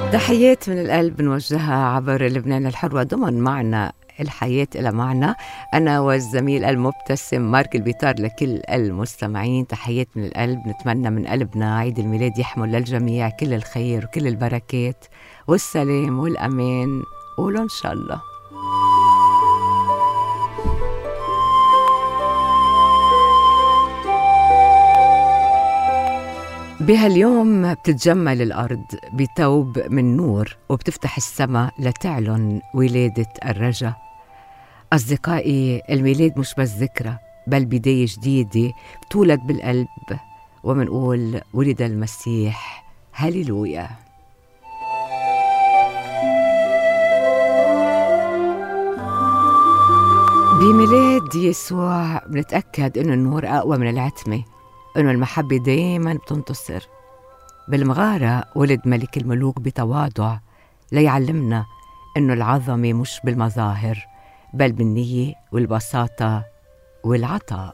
تحيات من القلب نوجهها عبر لبنان الحر، وضمن معنا الحياة إلى معنى أنا والزميل المبتسم مارك البيطار. لكل المستمعين تحيات من القلب، نتمنى من قلبنا عيد الميلاد يحمل للجميع كل الخير وكل البركات والسلام والأمان. قولوا إن شاء الله. بهاليوم بتتجمل الأرض بثوب من نور، وبتفتح السماء لتعلن ولادة الرجا. أصدقائي، الميلاد مش بس ذكرى، بل بداية جديدة بتولد بالقلب، ومنقول ولد المسيح. هاليلويا. بميلاد يسوع بنتأكد إنه النور أقوى من العتمة، إنه المحبة دايماً بتنتصر. بالمغارة ولد ملك الملوك بتواضع ليعلمنا إنه العظمة مش بالمظاهر، بل بالنية والبساطة والعطاء.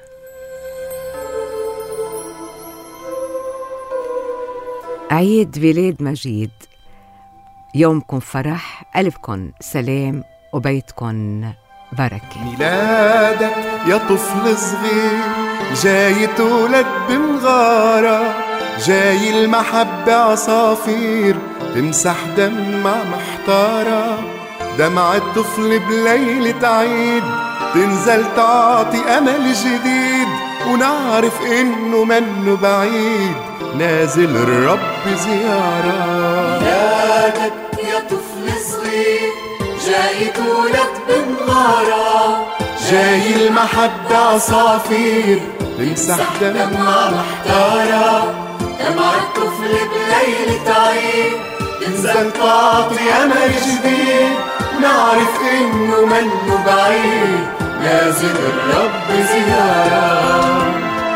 عيد ميلاد مجيد، يومكم فرح، قلبكم سلام، وبيتكم بركة. ميلادك يا طفل صغير جاي تولد بمغارة، جاي المحبة عصافير تمسح دمع محتارة. دمع الطفل بليلة عيد تنزل تعطي أمل جديد، ونعرف إنه منه بعيد نازل الرب زيارة. ميلادك يا طفل صغير جاي تولد بمغارة، جاي المحبة عصافير تمسح دمع محتارة. دمع الطفل بليلة عيد تنزل تعطي أمل جديد، ونعرف إنه منه بعيد نازل الرب زيارة.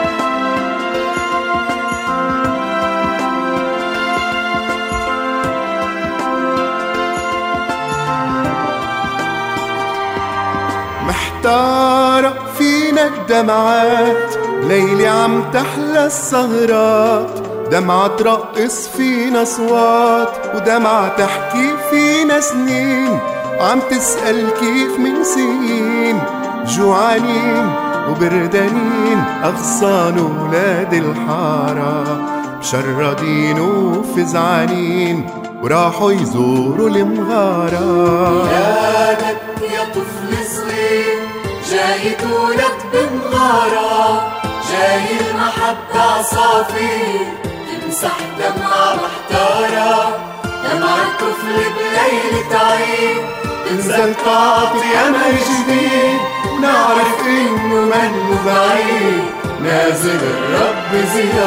محتارة فينا الدمعات، ليلي عم تحلى السهرات. دمعة ترقص فينا صوات، ودمعة تحكي فينا سنين. عم تسأل كيف من سنين جوعانين وبردانين، أغصان ولاد الحارة مشردين وفزعانين، وراحوا يزوروا المغارة. ميلادك يا طفل صغير جاي تولد بمغارة، جاي المحبة عصافير تمسح دمع محتارة. دمع الطفل بليلة عيد تنزل تعطي أمل جديد، ونعرف إنه منه بعيد نازل الرب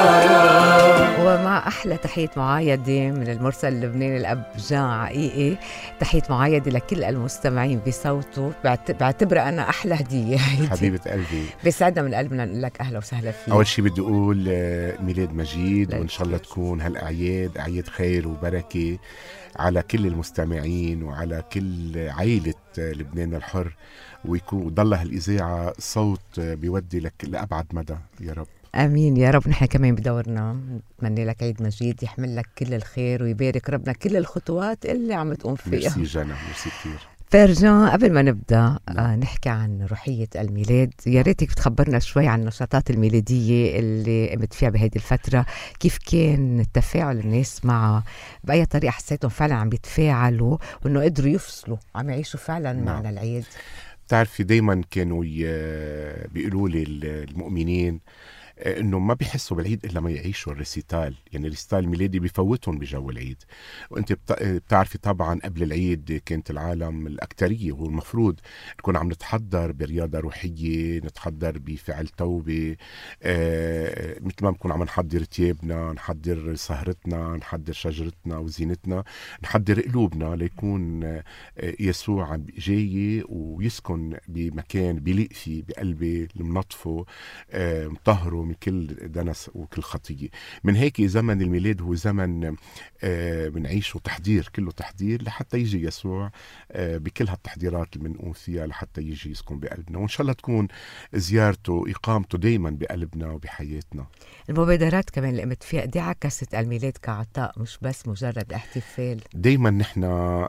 زيارة. ومع أحلى تحية معايدة من المرسل اللبناني الأب جان عقيقي، تحية معايدة لكل المستمعين بصوته، بعتبرها أنا أحلى هدية. حبيبة قلبي، بيسعدنا من قلبنا نقول لك أهلا وسهلا فيك. أول شي بدي أقول ميلاد مجيد، وإن شاء الله تكون هالأعياد أعياد خير وبركة على كل المستمعين وعلى كل عائلة لبنان الحر، ويكون ضل هالإذاعة صوت بيودي لك لأبعد مدى يا رب. آمين يا رب. نحن كمان بدورنا نتمنى لك عيد مجيد يحمل لك كل الخير، ويبارك ربنا كل الخطوات اللي عم تقوم فيها. ميرسي جانا، ميرسي كتير. فرجان، قبل ما نبدأ نحكي عن روحية الميلاد، يا ريتك تخبرنا شوي عن النشاطات الميلادية اللي قمت فيها بهذه الفترة. كيف كان تفاعل الناس معها؟ بأي طريقة حسيتهم فعلا عم يتفاعلوا وإنه قدروا يفصلوا، عم يعيشوا فعلا معنا العيد؟ بتعرفي دايما كانوا بيقولوا لي المؤمنين انه ما بيحسوا بالعيد الا ما يعيشوا الريسيتال، يعني الريسيتال الميلادي بيفوتهم بجو العيد. وانت بتعرفي طبعا قبل العيد كانت العالم الاكتريه هو المفروض نكون عم نتحضر برياضه روحيه، نتحضر بفعل توبه، مثل ما بنكون عم نحضر ثيابنا، نحضر سهرتنا، نحضر شجرتنا وزينتنا، نحضر قلوبنا ليكون يسوع جاي ويسكن بمكان بيليق فيه بقلبي المنطفه مطهره من كل دنس وكل خطية. من هيك زمن الميلاد هو زمن بنعيشه تحضير، كله تحضير لحتى يجي يسوع بكل هالتحضيرات اللي بنقوم فيها لحتى يجي يسكن بقلبنا، وإن شاء الله تكون زيارته إقامته دايما بقلبنا وبحياتنا. المبادرات كمان اللي قمت فيها قد عكست الميلاد كعطاء مش بس مجرد احتفال؟ دايما نحن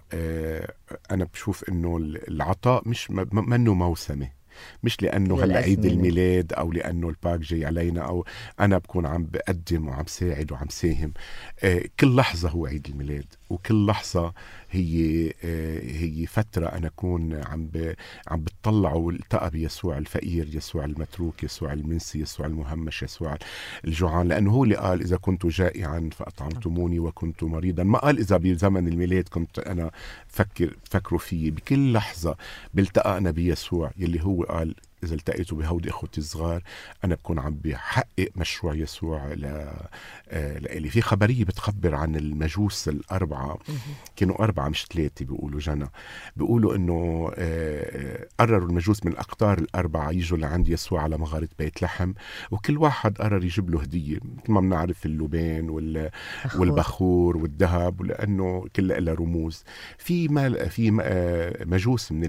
أنا بشوف إنه العطاء مش منه موسمي، مش لأنه هلا عيد الميلاد أو لأنه الباك جاي علينا أو أنا بكون عم بقدم وعم ساعد وعم ساهم. كل لحظة هو عيد الميلاد، وكل لحظة هي فترة أنا أكون عم بتطلع والتقى بيسوع الفقير، يسوع المتروك، يسوع المنسي، يسوع المهمش، يسوع الجوعان، لأنه هو اللي قال إذا كنت جائعا فأطعمتموني وكنت مريضا. ما قال إذا بزمن الميلاد كنت أنا فكروا فيه. بكل لحظة بلتقى أنا بيسوع يلي هو قال إذا التقيتوا بهودي إخوتي الصغار أنا بكون عم بحقق مشروع يسوع لإلي. في خبرية بتخبر عن المجوس الأربعة، كانوا 4 مش 3 بيقولوا جنى، بيقولوا إنه قرروا المجوس من الأقطار ال4 يجوا لعند يسوع على مغارة بيت لحم، وكل واحد قرر يجيب له هدية مثل ما بنعرف اللبان والبخور والذهب، ولأنه كلها لها رموز. في مجوس من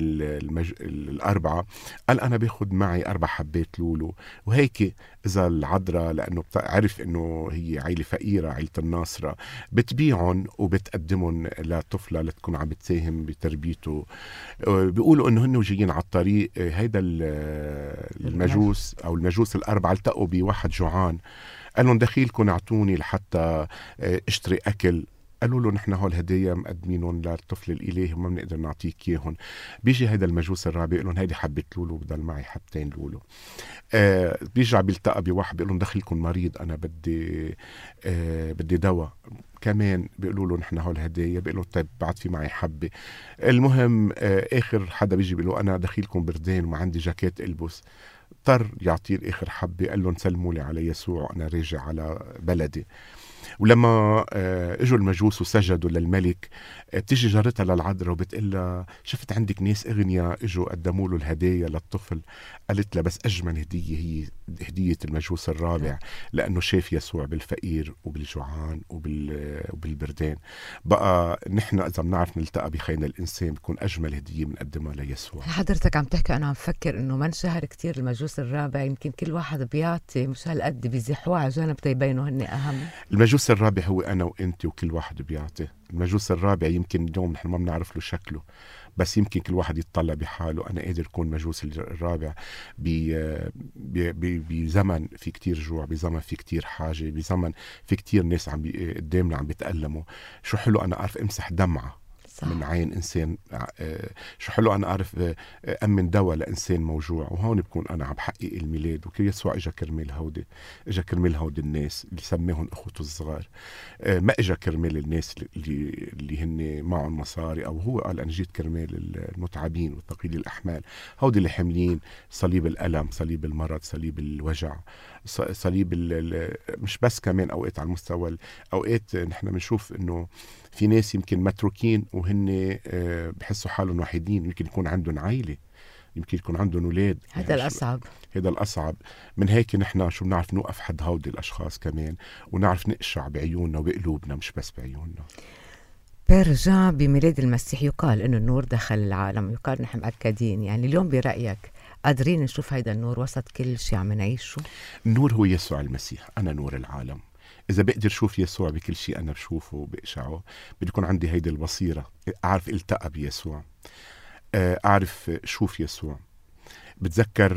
ال4 قال أنا باخد معي 4 حبات لولو، وهيك إذا العذراء لأنه عرف إنه هي عائلة فقيرة، عائلة الناصرة، بتبيعهم وبتقدمهم لطفلة لتكون عم بتساهم بتربيته. بيقولوا إنه هن جايين على الطريق هيدا المجوس أو المجوس ال4 التقوا بواحد جوعان، قال لهم دخيلكم اعطوني لحتى اشتري أكل. قالوا له نحن هول هدايا مقدمينهم للطفل الإلهي وما بنقدر نعطيك إياهم. بيجي هيدا المجوس الرابع يقول لهم هيدي حبة لولو، بدل معي حبتين لولو. بيرجع بيلتقى بواحد بيقول لهم دخيلكم مريض، أنا بدي دواء كمان. بيقولوا له نحن هول هدايا، بيقول له طيب بعد في معي حبة. المهم آخر حدا بيجي بيقول له أنا دخيلكم بردين وما عندي جاكيت ألبس. اضطر يعطيه آخر حبة، قال لهم سلموا لي على يسوع أنا راجع على بلدي. ولما اجوا المجوس وسجدوا للملك، بتيجي جارتها للعذراء وبتقول لها شفت عندك ناس اغنياء اجوا قدموا له الهدايا للطفل. قالت لها بس اجمل هديه هي هديه المجوس الرابع، لانه شاف يسوع بالفقير وبالجوعان وبالبردان. بقى نحن اذا بنعرف نلتقى بخير الانسان بكون اجمل هديه بنقدمها ليسوع. حضرتك عم تحكي انا عم فكر انه ما انشهر كتير المجوس الرابع، يمكن كل واحد بيعطي مش هالقد بيزحوه على جانب تيبينوا هن اهم. المجوس الرابع هو أنا وإنت وكل واحد بيعطي. المجوس الرابع يمكن اليوم نحن ما بنعرف له شكله، بس يمكن كل واحد يتطلع بحاله أنا قادر أكون مجوس الرابع بزمن في كتير جوع، بزمن في كتير حاجة، بزمن في كتير ناس قدامنا عم بيتألموا. شو حلو أنا أعرف أمسح دمعة صح. من عين إنسان. شو حلو أنا أعرف أمن دواء لإنسان موجوع، وهون بكون أنا عم بحقق الميلاد. وكي يسوع إجا كرمال هودي الناس اللي سميهم أخوته الصغار، ما إجا كرمال الناس اللي هن معهم مصاري، أو هو قال أنا جيت كرمال المتعبين والثقيل الأحمال، هودي اللي حملين صليب الألم، صليب المرض، صليب الوجع، صليب مش بس كمان أوقات على المستوى أوقات نحن بنشوف إنه في ناس يمكن متروكين وهن بحسوا حالهم وحيدين، يمكن يكون عندهم عائلة، يمكن يكون عندهم أولاد. هذا الأصعب. من هيك نحن شو بنعرف نوقف حد هودي الأشخاص كمان، ونعرف نقشع بعيوننا وبقلوبنا مش بس بعيوننا. برجع بميلاد المسيح يقال إنه النور دخل العالم، يقال نحن مأكدين. يعني اليوم برأيك قادرين نشوف هيدا النور وسط كل شيء عم نعيشه؟ النور هو يسوع المسيح، أنا نور العالم. إذا بقدر شوف يسوع بكل شيء أنا بشوفه وبقشعه، بدي يكون عندي هيدي البصيرة، أعرف التقى بيسوع، أعرف شوف يسوع. بتذكر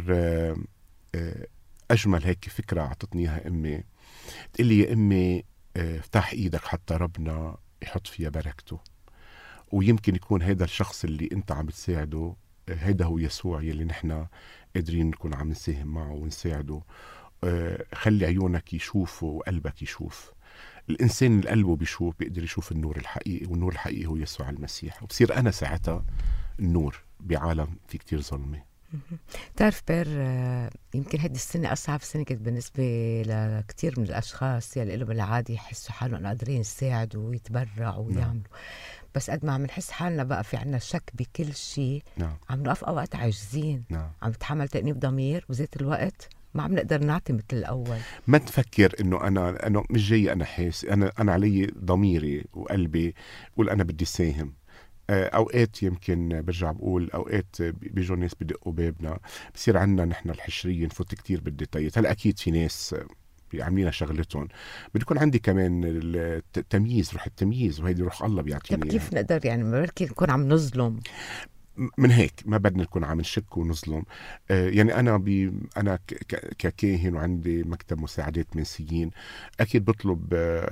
أجمل هيك فكرة أعطتنيها أمي، تقول لي يا أمي افتح إيدك حتى ربنا يحط فيها بركته. ويمكن يكون هيدا الشخص اللي أنت عم بتساعده هيدا هو يسوع يلي نحن قادرين نكون عم نساهم معه ونساعده. خلي عيونك يشوفوا وقلبك يشوف. الإنسان اللي قلبه بيشوف بيقدر يشوف النور الحقيقي، والنور الحقيقي هو يسوع المسيح، وبصير أنا ساعتها النور بعالم في كتير ظلمة. تعرف بير، يمكن هذه السنة أصعب سنة كانت بالنسبة لكتير من الأشخاص يلي لهم العادي يحسوا حالهم قادرين يساعدوا ويتبرعوا ويعملوا، بس قد ما عم نحس حالنا بقى في عنا شك بكل شيء. عم نقف أوقات عاجزين، عم نتحمل تأنيب ضمير، وذات الوقت ما عم نقدر نعطي مثل الأول. ما تفكر إنه أنا مش جاي، أنا حاس أنا علي ضميري وقلبي قول أنا بدي ساهم. أوقات يمكن برجع بقول أوقات بيجوا ناس بدقوا بابنا، بصير عنا نحن الحشرية نفوت كتير بالديتايات. هلا أكيد في ناس عاملين شغلتهم، بدي يكون عندي كمان التمييز، روح التمييز، وهيدي روح الله بيعطيني. طيب كيف نقدر يعني بركي نكون عم نظلم؟ من هيك ما بدنا نكون عم نشك ونظلم. يعني أنا ككاهن وعندي مكتب مساعدات منسيين، أكيد بطلب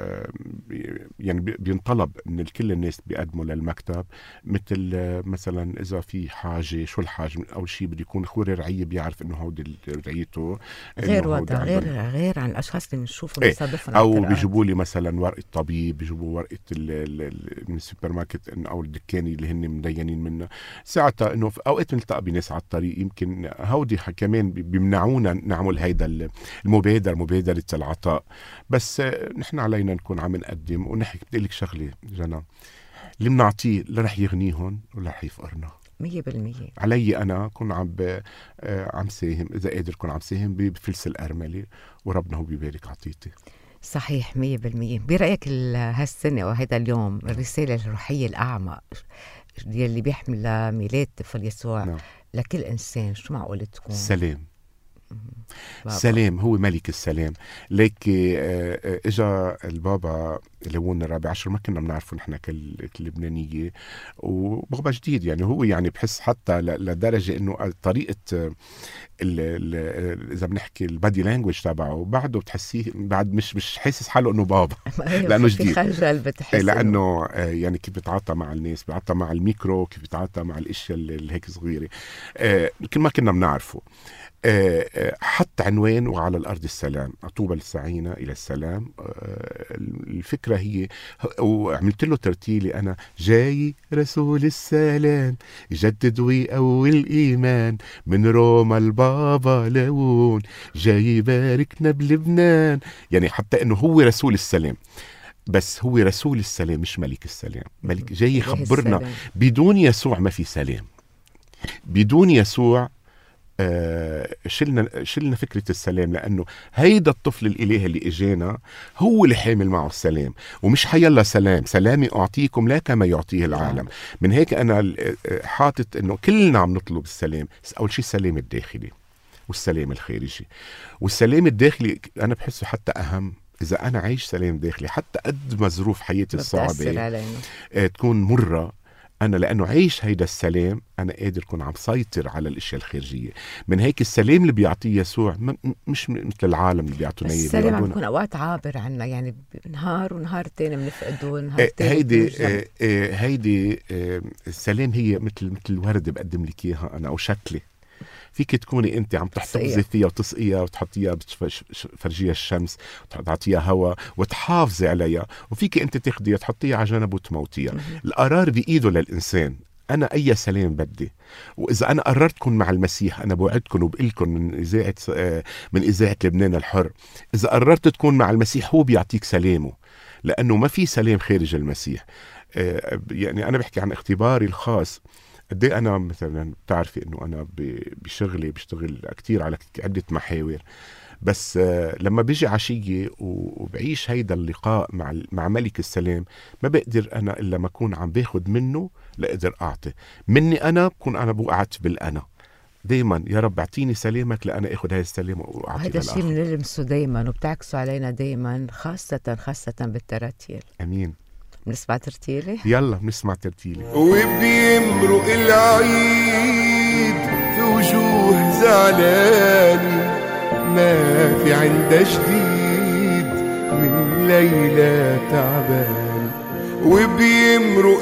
يعني بينطلب من كل الناس بيقدموا للمكتب، مثل مثلا إذا في حاجة، شو الحاجة؟ أول شيء بده يكون خوري رعية بيعرف إنه هودي رعيته، غير وضع غير عن الأشخاص اللي بنشوفهم بنصادفهم. أو بيجيبوا لي مثلا ورقة طبيب، بيجيبوا ورقة من السوبر ماركت أو الدكاني اللي هن مدينين منه. ساعتها انه في اوقات نلتقى بناس على الطريق، يمكن هودي كمان بيمنعونا نعمل هيدا مبادرة العطاء، بس نحن علينا نكون عم نقدم ونحكي. بدي لك شغله جنى، اللي بنعطيه لا رح يغنيهم ولا رح يفقرنا 100%. علي انا كون عم ساهم، اذا قادر كون عم ساهم بفلس الارمله، وربنا هو بيبارك عطيتي. صحيح 100%. برأيك هالسنة أو هذا اليوم الرسالة الروحية الأعمق اللي بيحمل ميلاد طفل يسوع نعم. لكل إنسان شو معقول تكون؟ سلام. سلام، هو ملك السلام. ليك اجا البابا ليون الرابع عشر، ما كنا بنعرفه نحن كلبنانية، وبابا جديد يعني هو يعني بحس حتى لدرجة انه طريقة اذا بنحكي البادي لانجويج تبعه بعده بتحسيه بعد مش حاسس حاله انه بابا لانه جديد، في خجل بتحس لانه يعني كيف بيتعاطى مع الناس، بيتعاطى مع الميكرو، كيف بيتعاطى مع الاشياء اللي هيك صغيرة، كل ما كنا بنعرفه. حط عنوان وعلى الأرض السلام، طوبى للسعينا إلى السلام. الفكرة هي، وعملت له ترتيلي أنا، جاي رسول السلام يجدد ويقوي الإيمان، من روما البابا لون جاي يباركنا بلبنان. يعني حتى أنه هو رسول السلام، بس هو رسول السلام مش ملك السلام. ملك جاي يخبرنا بدون يسوع ما في سلام، بدون يسوع شلنا فكرة السلام، لأنه هيدا الطفل الإله اللي إجانا هو اللي حامل معه السلام، ومش حيلا سلام، سلامي أعطيكم لا كما يعطيه العالم. من هيك أنا حاطط أنه كلنا عم نطلب السلام. أول شيء السلام الداخلي والسلام الخارجي. والسلام الداخلي أنا بحسه حتى أهم. إذا أنا عايش سلام داخلي، حتى قد ما ظروف حياتي الصعبة تكون مرة، أنا لأنه عايش هيدا السلام أنا قادر كون عم سيطر على الأشياء الخارجية. من هيك السلام اللي بيعطيه يسوع مش مثل العالم اللي بيعطونا إياه. السلام عم يكون أوقات عابر عنا، يعني نهار ونهار تاني بنفقده، نهار تاني هيدي السلام هي مثل ورد بقدم لك إياها أنا أو شكلي، فيك تكوني انت عم تحتفظي فيها وتسقيها وتحطيها بتفرجيها الشمس وتعطيها هواء وتحافظي عليها، وفيك انت تاخديها تحطيها على جنب وتموتيها. القرار بايده للانسان. انا اي سلام بدي، واذا انا قررت كون مع المسيح، انا بوعدكم وبقلكم من اذاعه لبنان الحر، اذا قررت تكون مع المسيح هو بيعطيك سلامه، لانه ما في سلام خارج المسيح. يعني انا بحكي عن اختباري الخاص. قد ايه انا مثلا بتعرفي انه انا بشغلي بشتغل كتير على عده محاور، بس لما بيجي عشيه وبعيش هيدا اللقاء مع ملك السلام، ما بقدر انا الا ما اكون عم باخد منه لاقدر اعطي مني. انا بكون انا بوقعت بالانا دايما، يا رب اعطيني سلامك لأنا اخد هذا السلام واعطيه هذا الشيء بنلمسه دايما وبتعكسه علينا دايما، خاصه بالتراتيل. امين. بنسمع ترتيلي؟ يلا بنسمع ترتيلي. وبيمرق العيد في وجوه زعلاني، ما في عندها جديد من ليلة تعبان. وبيمرق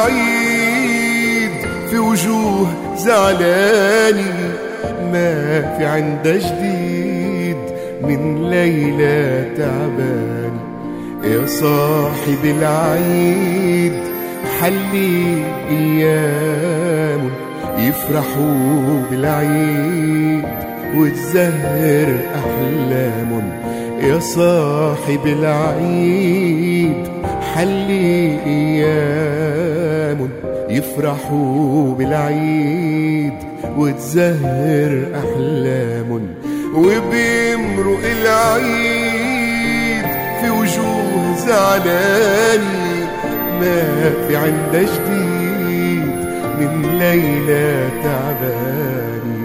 العيد في وجوه زعلاني، ما في عندها جديد من ليلة تعبان. يا صاحب العيد حلي ايام يفرحوا بالعيد وتزهر احلام. يا صاحب العيد حلي ايام يفرحوا بالعيد وتزهر احلام. وبيمرق العيد في وجوه زعلاني ما في عندها جديد من ليلة تعباني.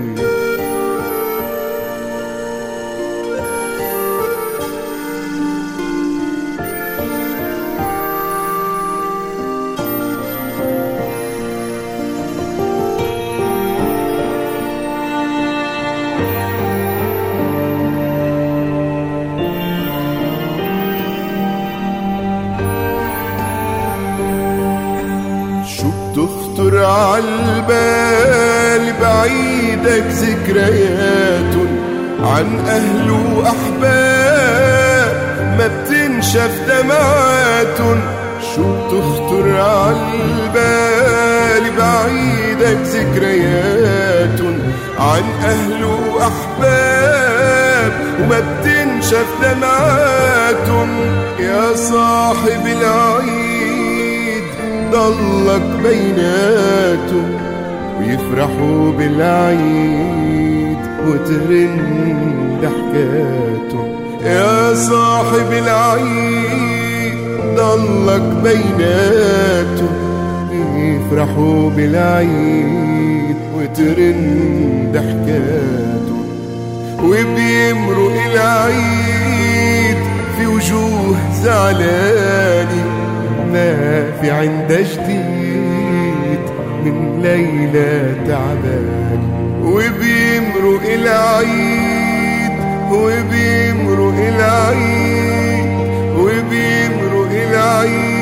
تخطر عالبال بعيدك ذكريات عن أهل وأحباب ما بتنشف دمعات. شو تخطر عالبال بعيدك ذكريات عن أهل وأحباب وما بتنشف دمعات. يا صاحب العيد ضلك بيناتهم ويفرحوا بالعيد وترن ضحكاتهم. يا صاحب العيد ضلك بيناتهم ويفرحوا بالعيد وترن ضحكاتهم. وبيمرق العيد في وجوه زعلاني ما في عندها جديد من ليلة تعبان. وبيمرق العيد وبيمرق العيد وبيمرق العيد.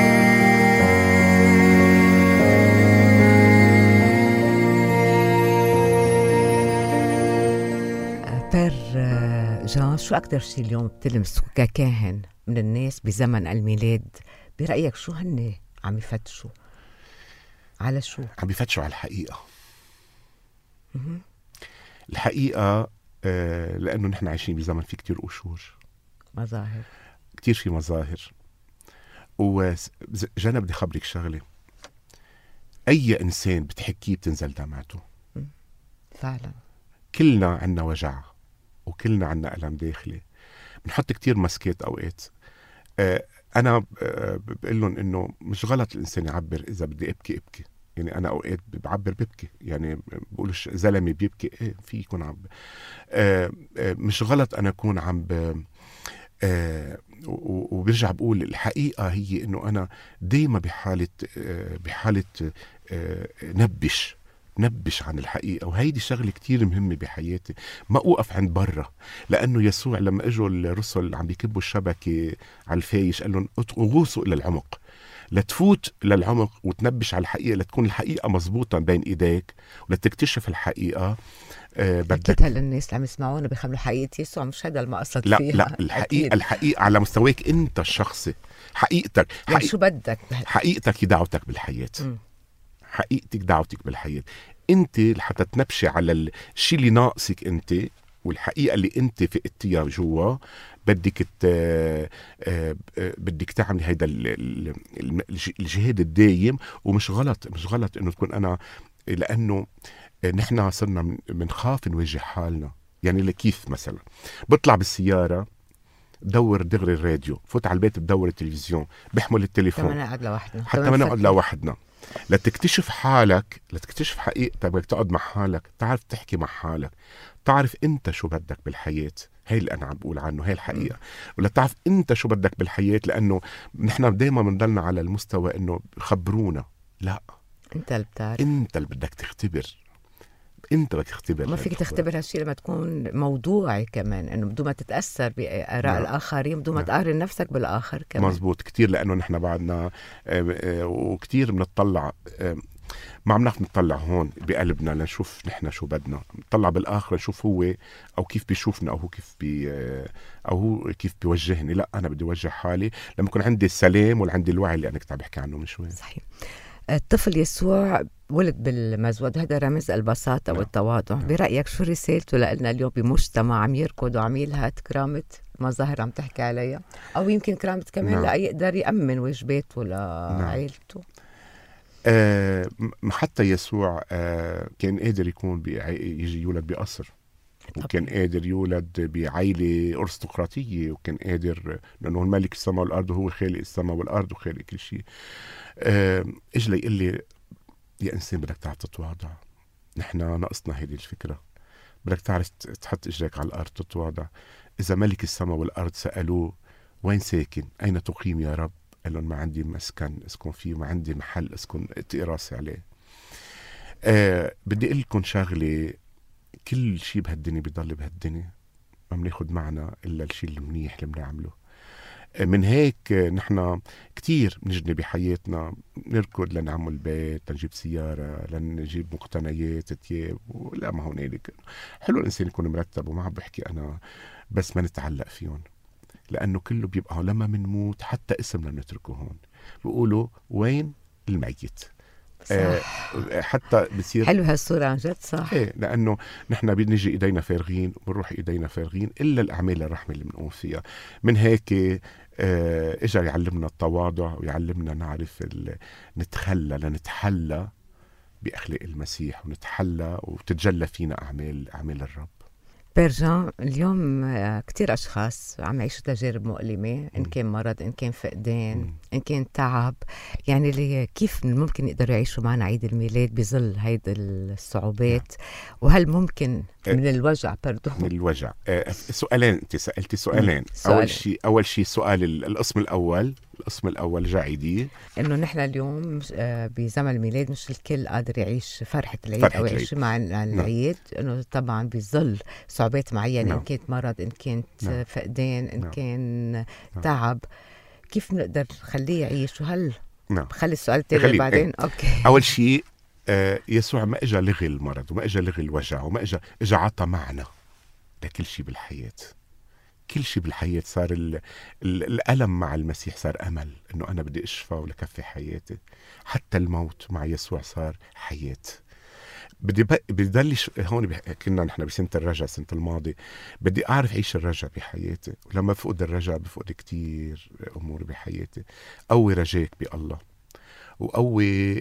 بير جان، شو أكتر شيء اليوم بتلمسه ككاهن من الناس بزمن الميلاد؟ برأيك شو هن عم يفتشوا على شو؟ عم يفتشوا على الحقيقة. الحقيقة لأنه نحن عايشين بزمن في كتير قشور، مظاهر كتير في مظاهر. وجانا بدي خبرك شغلة، أي إنسان بتحكيه بتنزل دمعته فعلا. كلنا عنا وجع وكلنا عنا ألم داخلي، بنحط كتير مسكات أوقات. أنا بقول لهم إنه مش غلط الإنسان يعبر، إذا بدي أبكي أبكي. يعني أنا أوقات بعبر ببكي، يعني بقولش زلمي بيبكي، إيه في يكون عم مش غلط أنا أكون عم وبرجع بقول الحقيقة هي إنه أنا دايما بحالة نبش عن الحقيقة. وهيدي شغلة كتير مهمة بحياتي، ما أوقف عند برا. لأنه يسوع لما اجوا الرسل عم بيكبوا الشبكة على الفايش قال لهم غوصوا إلى العمق، لتفوت للعمق وتنبش على الحقيقة، لتكون الحقيقة مزبوطة بين إيديك ولتكتشف الحقيقة. بدك للناس اللي عم يسمعونا بيخملوا حقيقة يسوع مش هذا المقصد لا فيها. لا، الحقيقة على مستواك أنت الشخصي، حقيقتك يعني شو بدك حقيقتك دعوتك بالحياة. حقيقتك دعوتك بالحياة. انت حتى تنبشي على الشيء اللي ناقصك انت، والحقيقة اللي انت فقدتيها جوا. بدك تعملي هيدا الجهاد الدايم. ومش غلط انه تكون انا، لانه نحن صرنا منخاف نواجه حالنا. يعني كيف مثلا بطلع بالسيارة بدور دغري الراديو، فوت على البيت بدور التلفزيون، بحمل التليفون حتى ما نقعد لوحدنا لتكتشف حالك، لتكتشف حقيقتك. بدك تقعد مع حالك، تعرف تحكي مع حالك، تعرف انت شو بدك بالحياة. هي اللي انا عم بقول عنه، هي الحقيقة. ولا تعرف انت شو بدك بالحياة، لانه نحن دايما بنضلنا على المستوى انه خبرونا. لا، انت اللي بتعرف، انت اللي بدك تختبر. انت بدك تختبر. ما فيك تختبر هالشيء لما تكون موضوعي كمان، انه بدون ما تتاثر باراء الاخرين، بدون ما تقارن نفسك بالاخر كمان. مزبوط كتير، لانه نحن بعدنا وكتير بنطلع، ما عم نعرف نطلع هون بقلبنا لنشوف نحن شو بدنا، نطلع بالاخر نشوف هو او كيف بيشوفنا، او هو كيف بيوجهني. لا، انا بدي اوجه حالي لما يكون عندي السلام وعندي الوعي اللي انا كنت عم بحكي عنه من شوي. صحيح. الطفل يسوع ولد بالمزود، هذا رمز البساطة والتواضع. برأيك شو رسالته لنا اليوم بمجتمع عم يركض وعم يلهث كرامة مظاهر عم تحكي عليها، أو يمكن كرامة كمان لا يقدر يأمن واجباته لعائلته؟ حتى يسوع كان قادر يكون يجي يولد بقصر. وكان قادر يولد بعائلة أرستقراطية، وكان قادر لأنه الملك السماء والأرض وهو خالق السماء والأرض وخالق كل شيء. إجي لي يقول لي يا إنسان بدك تعرف تتواضع، نحن ناقصنا هذه الفكرة، بدك تعرف تحط إجرك على الأرض تتواضع. إذا ملك السماء والأرض سألوه وين ساكن، أين تقيم يا رب، قال لهم ما عندي مسكن اسكن فيه، ما عندي محل اسكن اتقي راسي عليه. بدي اقول لكم شغله، كل شيء بهالدنيا بيضل بهالدنيا، ما بناخد معنا الا الشيء المنيح اللي بنعمله. من هيك نحن كتير بنجني بحياتنا، نركض لنعمل بيت، لنجيب سيارة، لنجيب مقتنيات ثياب ولا ما هنالك. حلو الإنسان يكون مرتب، وما عم بحكي أنا، بس ما نتعلق فيهم، لأنه كله بيبقى لما منموت حتى اسمنا نتركه هون. بيقولوا وين الميت. حتى بصير حلو هالصورة عن جد، صح. ايه، لانه نحن بنجي ايدينا فارغين وبنروح ايدينا فارغين الا الاعمال الرحمه اللي بنقوم فيها. من هيك اجى يعلمنا التواضع، ويعلمنا نعرف نتخلى لنتحلى باخلاق المسيح، ونتحلى وتتجلى فينا اعمال الرب. بيرجان، اليوم كتير أشخاص عم يعيشوا تجارب مؤلمة، إن كان مرض، إن كان فقدان، إن كان تعب. يعني كيف ممكن يقدروا يعيشوا معنا عيد الميلاد بظل هيدا الصعوبات؟ وهل ممكن من الوجع برضو؟ من الوجع. سؤالين، أنت سألتي سؤالين. أول شيء سؤال القسم الأول جاعدي، إنه نحن اليوم بزمن الميلاد مش الكل قادر يعيش فرحة العيد أو يعيش مع العيد. إنه طبعا بظل صعوبات معينة، إن كانت مرض، إن كانت فقدان، إن كان تعب. كيف نقدر نخليه يعيش؟ وهل بخلي السؤال التاني بعدين؟ أوكي. أول شيء يسوع ما إجا لغي المرض، وما إجا لغي الوجع، وما إجا عطى معنى لكل شيء بالحياة. كل شيء بالحياة صار الألم مع المسيح صار أمل، إنه أنا بدي أشفى ولكفي حياتي. حتى الموت مع يسوع صار حياة. بدي هون كنا نحن بسنة الرجع، سنة الماضي، بدي أعرف عيش الرجع بحياتي. ولما بفقد الرجع بفقد كتير أمور بحياتي. قوي رجاك بالله، وقوي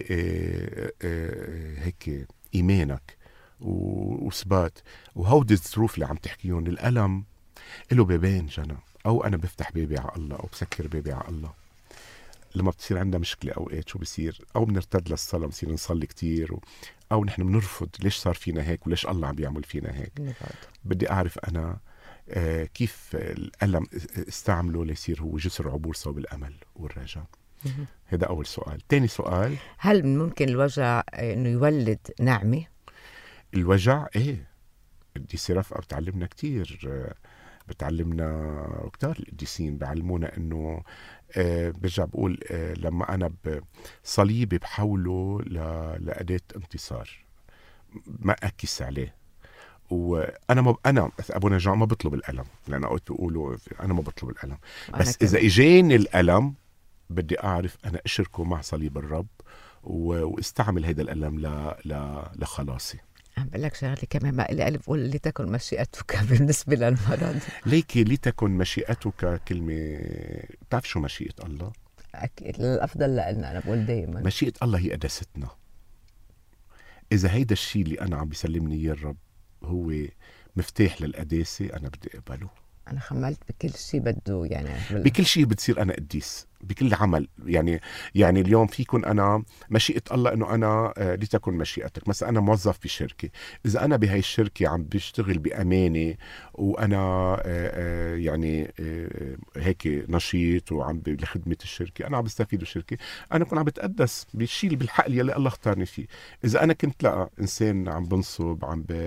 هيك إيمانك وثبات. وهودي الظروف اللي عم تحكيون، الألم له بابين جنى، أو أنا بفتح بابي على الله أو بسكر بابي على الله. لما بتصير عندنا مشكلة أوقات شو بصير؟ أو بنرتد للصلاة، بصير نصلي كتير، أو نحن بنرفض ليش صار فينا هيك وليش الله عم بيعمل فينا هيك. بدي أعرف أنا كيف الألم استعمله ليصير هو جسر عبور صوب الأمل والرجاء. هذا أول سؤال. تاني سؤال، هل ممكن الوجع إنه يولد نعمة؟ الوجع إيه، القديسة رفقة بتعلمنا كتير، بتعلمنا كتار القديسين بعلمونا إنه برجع بقول لما أنا بصليبي بحوله لأداة انتصار، ما أكس عليه. وأنا أنا أبونا جان ما بطلب الألم، لأن أوقات بيقولوا أنا ما بطلب الألم، بس إذا إجاني الألم بدي أعرف أنا أشركه مع صليب الرب، واستعمل هذا الألم لخلاصي. عم بقول لك شغله كمان، ما لي قلب قول لتكن مشيئتك بالنسبه للمرض. ليكي لتكن مشيئتك كلمه، بتعرف شو مشيئه الله؟ اكيد الافضل لنا. انا بقول دائما مشيئه الله هي قداستنا. اذا هيدا الشيء اللي انا عم بيسلمني اياه الرب هو مفتاح للقداسه، انا بدي اقبله. انا خملت بكل شيء بده، يعني بكل شيء بتصير انا قديس، بكل عمل. يعني اليوم فيكن انا مشيئة الله انه انا لتكن مشيئتك. مثلا انا موظف بشركة، اذا انا بهاي الشركة عم بشتغل بامانة، وانا يعني هيك نشيط وعم لخدمة الشركة، انا عم بستفيد بالشركة، انا بكون عم بتقدس بالشيء بالحق يلي الله اختارني فيه. اذا انا كنت لا انسان عم بنصب،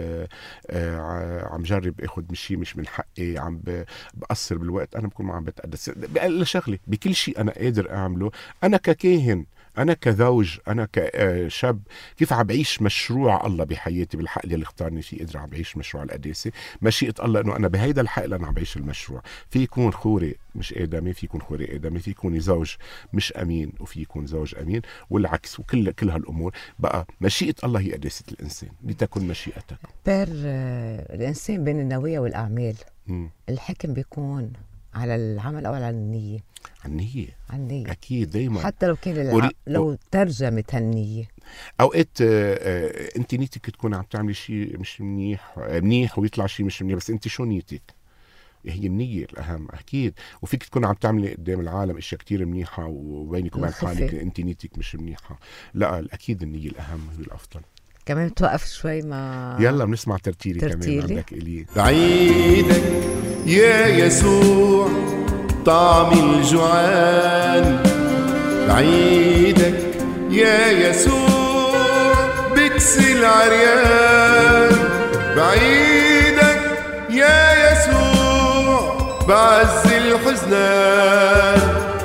عم جرب اخذ شيء مش من حقي، عم بقصر بالوقت، انا بكون ما عم بتقدس. بقل شغلي بكل شيء انا قادر اعمله، انا ككاهن، انا كزوج، انا كشاب، كيف عم بعيش مشروع الله بحياتي بالحق اللي اختارني فيه. قادر عم بعيش مشروع القداسه، مشيئه الله انه انا بهيدا الحق اللي انا عم بعيش المشروع. في يكون خوري مش ادمي، في يكون خوري ادمي، في يكون زوج مش امين، وفي يكون زوج امين، والعكس. وكل هالامور بقى مشيئه الله هي قداسه الانسان. لتكن مشيئتك. الانسان بين النوايا والاعمال، الحكم بيكون على العمل او على النيه؟ النية. النية أكيد دايما. حتى لو كان لو ترجمت هالنية أوقات أنت نيتك تكون عم تعملي شيء مش منيح ويطلع شيء مش منيح، بس أنت شو نيتك؟ هي النية الأهم أكيد. وفيك تكون عم تعملي قدام العالم أشياء كتير منيحة وبينك وبين حالك أنت نيتك مش منيحة. لا أكيد النية الأهم هي الأفضل. كمان توقف شوي ما يلا بنسمع ترتيلي كمان عندك إلي. بعيدك يا يسوع طعم الجوعان، بعيدك يا يسوع بكسي العريان، بعيدك يا يسوع بعز الحزنان،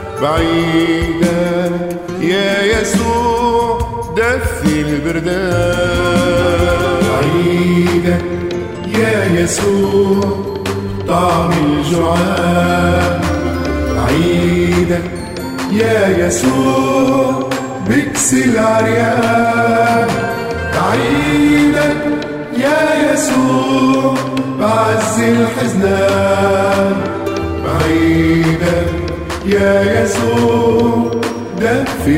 بعيدك يا يسوع دفي البردان، بعيدك يا يسوع طعم الجوعان، بعيدك يا يسوع بكسي العريان، بعيدك يا يسوع بعز الحزنان، بعيدك يا يسوع دفي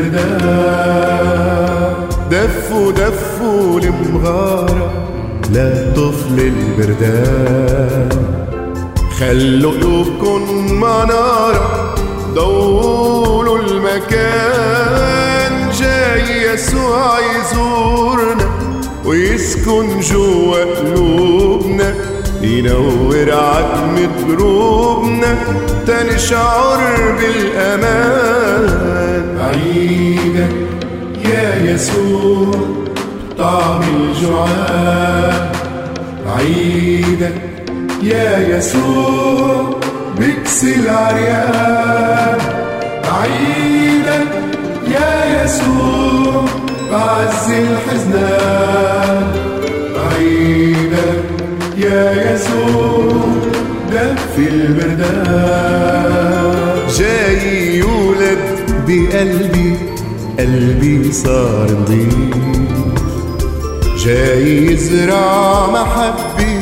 البردان. دفوا المغارة لا طفل البردان، خلوا قلوبكن مع نارة ضولوا المكان، جاي يسوع يزورنا ويسكن جوا قلوبنا، ينور عتمة دروبنا تنشعر بالأمان. بعيدك يا يسوع طعم الجوعان، بعيدك يا يسوع بكسي العريان، بعيدك يا يسوع بعز الحزنان، بعيدك يا يسوع دفي البردان. جاي يولد بقلبي، قلبي صار نضيف، جاي يزرع محبة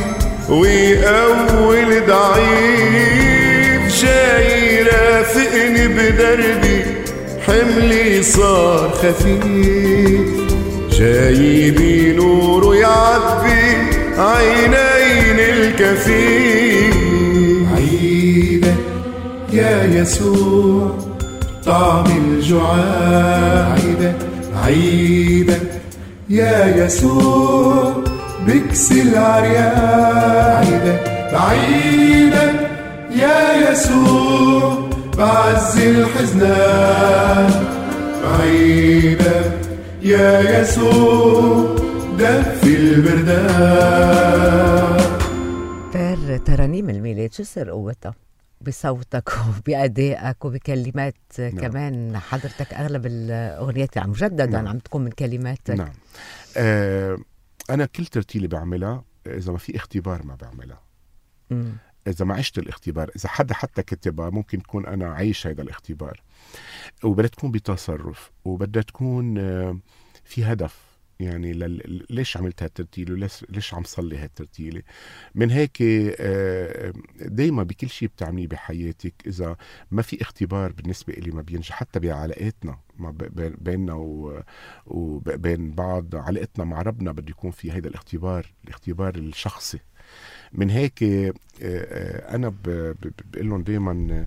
ويقوي ضعيف، جاي يرافقني بدربي حملي صار خفيف، جاي بنوره يعبي عينين الكفيف. عيدك يا يسوع طعم الجوعان، عيدك يا يسوع بكسي العريان، بعيدك يا يسوع بعز الحزنان، بعيدك يا يسوع دفي البردان. بير ترانيم الميلاد شو سر قوتها؟ بصوتك وبأدائك وبكلمات كمان. حضرتك أغلب الأغنيات يعني مجددا عم تكون من كلماتك. نعم. أنا كل ترتيلي بعملها إذا ما في اختبار ما بعملها. إذا ما عشت الاختبار، إذا حدا حتى كتبها ممكن تكون أنا عايش هذا الاختبار، وبدها تكون بتصرف، وبدها تكون في هدف. يعني ليش عملت هالترتيل وليش عم صلي هالترتيلة. من هيك دايما بكل شيء بتعمليه بحياتك إذا ما في اختبار بالنسبة إلي ما بينجح. حتى بعلاقاتنا بيننا وبين بعض، علاقتنا مع ربنا بده يكون في هيدا الاختبار الشخصي. من هيك أنا بقول لهم دايما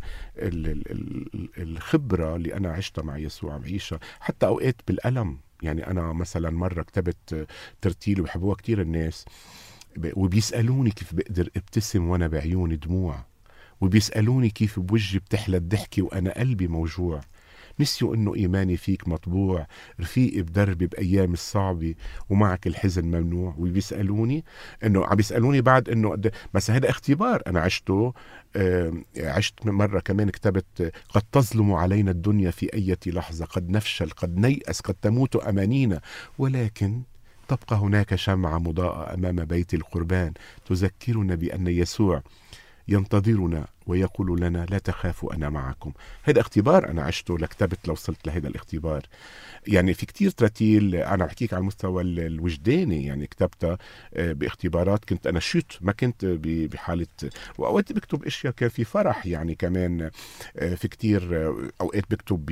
الخبرة اللي أنا عشتها مع يسوع عم عيشها حتى أوقات بالألم. يعني أنا مثلا مرة كتبت ترتيل وبحبوها كتير الناس، وبيسألوني كيف بقدر ابتسم وأنا بعيوني دموع، وبيسألوني كيف بوجهي بتحلى الضحكة وأنا قلبي موجوع. نسيوا إنه إيماني فيك مطبوع، رفيقي بدربي بأيام الصعبة ومعك الحزن ممنوع. وبيسألوني إنه عم بيسألوني بعد إنه بس هذا اختبار أنا عشته. عشت مرة كمان كتبت قد تظلم علينا الدنيا في أي لحظة، قد نفشل، قد نيأس، قد تموت أمانينا، ولكن تبقى هناك شمعة مضاءة أمام بيت القربان تذكرنا بأن يسوع ينتظرنا ويقول لنا لا تخافوا أنا معكم. هذا اختبار أنا عشته لكتبت لوصلت لهذا الاختبار. يعني في كتير تراتيل أنا بحكيك على المستوى الوجداني، يعني كتبتها باختبارات كنت أنا شوت، ما كنت بحالة، وأوقات بكتب أشياء كان في فرح يعني كمان. في كتير أوقات بكتب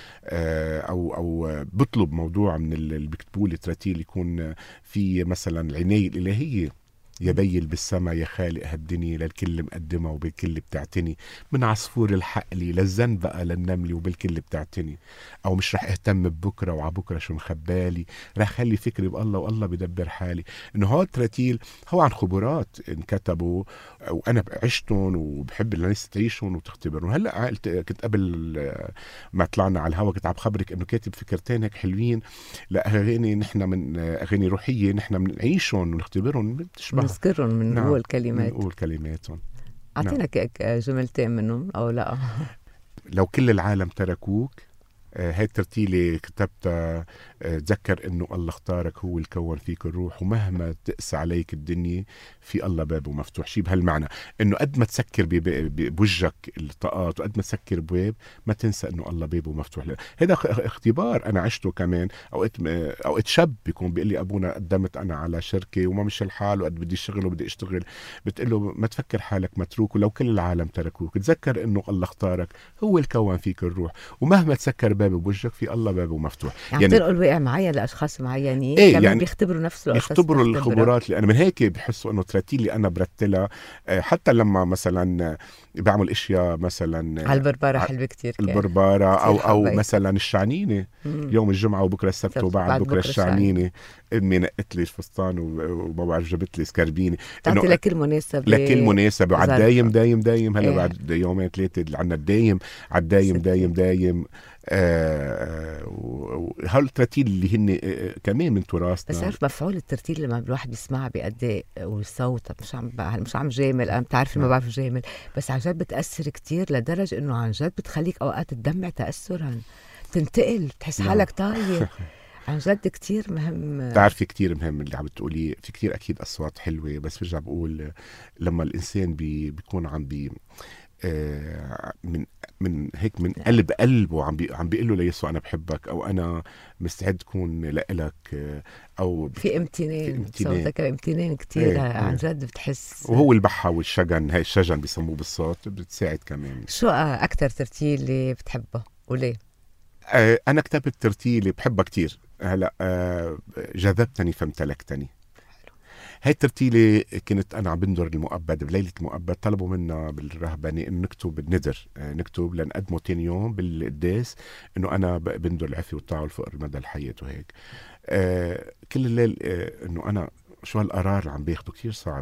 أو بطلب موضوع من اللي بيكتبوا لي تراتيل يكون في مثلا العناية الإلهية، يا بيل بالسما يا خالق هالدنيا للكل مقدمة وبالكل بتعتني، من عصفور الحقلي للزن بقى للنملي وبالكل بتعتني، أو مش رح اهتم ببكرة وعبكرة شو مخبالي، رح خلي فكري بالله والله بدبر حالي. إنه هاد تراتيل هو عن خبرات انكتبوا وأنا عشتهم وبحب الناس تعيشهم وتختبرهم. هلأ كنت قبل ما طلعنا على الهوا كنت عم خبرك إنه كاتب فكرتين هيك حلوين لأغاني، نحن من أغاني روحية نحن بنعيشهم ونختبرهم بتشبه نذكرهم من نعم. نقول كلمات، نقول كلماتهم. أعطينا جملتين منهم أو لا. لو كل العالم تركوك، هاي الترتيلة كتبتها تذكر انه الله اختارك، هو الكون فيك الروح، ومهما تقسى عليك الدنيا في الله بابه مفتوح. شيء بهالمعنى انه قد ما تسكر بوجهك الطاقات وقد ما تسكر بواب ما تنسى انه الله بابه مفتوح. هذا اختبار انا عشته كمان. اوقات شاب بيكون بيقول لي ابونا قدمت انا على شركة وما مش الحال وقد بدي اشتغل وبدي اشتغل، بتقول له ما تفكر حالك متروك، ولو كل العالم تركوك تذكر انه الله اختارك، هو الكون فيك الروح، ومهما تسكر بابه بوجهك في الله بابه مفتوح. يعني تنقل وقع معين لاشخاص معينين إيه كمان يعني بيختبروا نفس القصص، يختبروا الخبرات اللي انا من هيك بحسوا انه تراتيلي انا برتلها. حتى لما مثلا بعمل اشياء مثلا على البربارة حلوة كتير، البربارة او مثلا الشعنينة، يوم الجمعة وبكره السبت وبعد بكره الشعنينة، امي نقت لي الفستان وما بعرف جبت لي سكربينة، تعطي لكل مناسبة لكل مناسبة. وعد دايم هلا إيه. بعد يومين ثلاثة عنا الدايم على دايم هالترتيل اللي هن كمان من تراثنا. بس عارف مفعول الترتيل لما الواحد بيسمعها بأداء والصوت، مش عم جامل، انا بتعرف ما بعرف جامل، بس عن جد بتأثر كتير لدرجة انه عن جد بتخليك اوقات تدمع تأثرا، تنتقل بتحس حالك طاير. عن جد كتير مهم. تعرفي كتير مهم اللي عم بتقولي، في كتير اكيد اصوات حلوة، بس برجع بقول لما الانسان بيكون عم من هيك من قلبه عم بيقول له ليسوع انا بحبك، او انا مستعد كون لإلك، او في امتنان. صوتك امتنان كتير. عن جد بتحس. وهو البحة والشجن، هاي الشجن بيسموه بالصوت، بتساعد كمان. شو اكتر ترتيل اللي بتحبه وليه؟ انا كتبت ترتيلي بحبها كتير. هلا جذبتني فامتلكتني. هاي الترتيلة كنت أنا عم بندر المؤبد بليلة المؤبد، طلبوا منا بالرهبنة إنه نكتب الندر، نكتب لنقدمه تاني يوم بالقداس إنه أنا بندر العافية والطاعة والفقر مدى الحياة وهيك. كل الليل إنه أنا شو هالقرار اللي عم باخده كتير صعب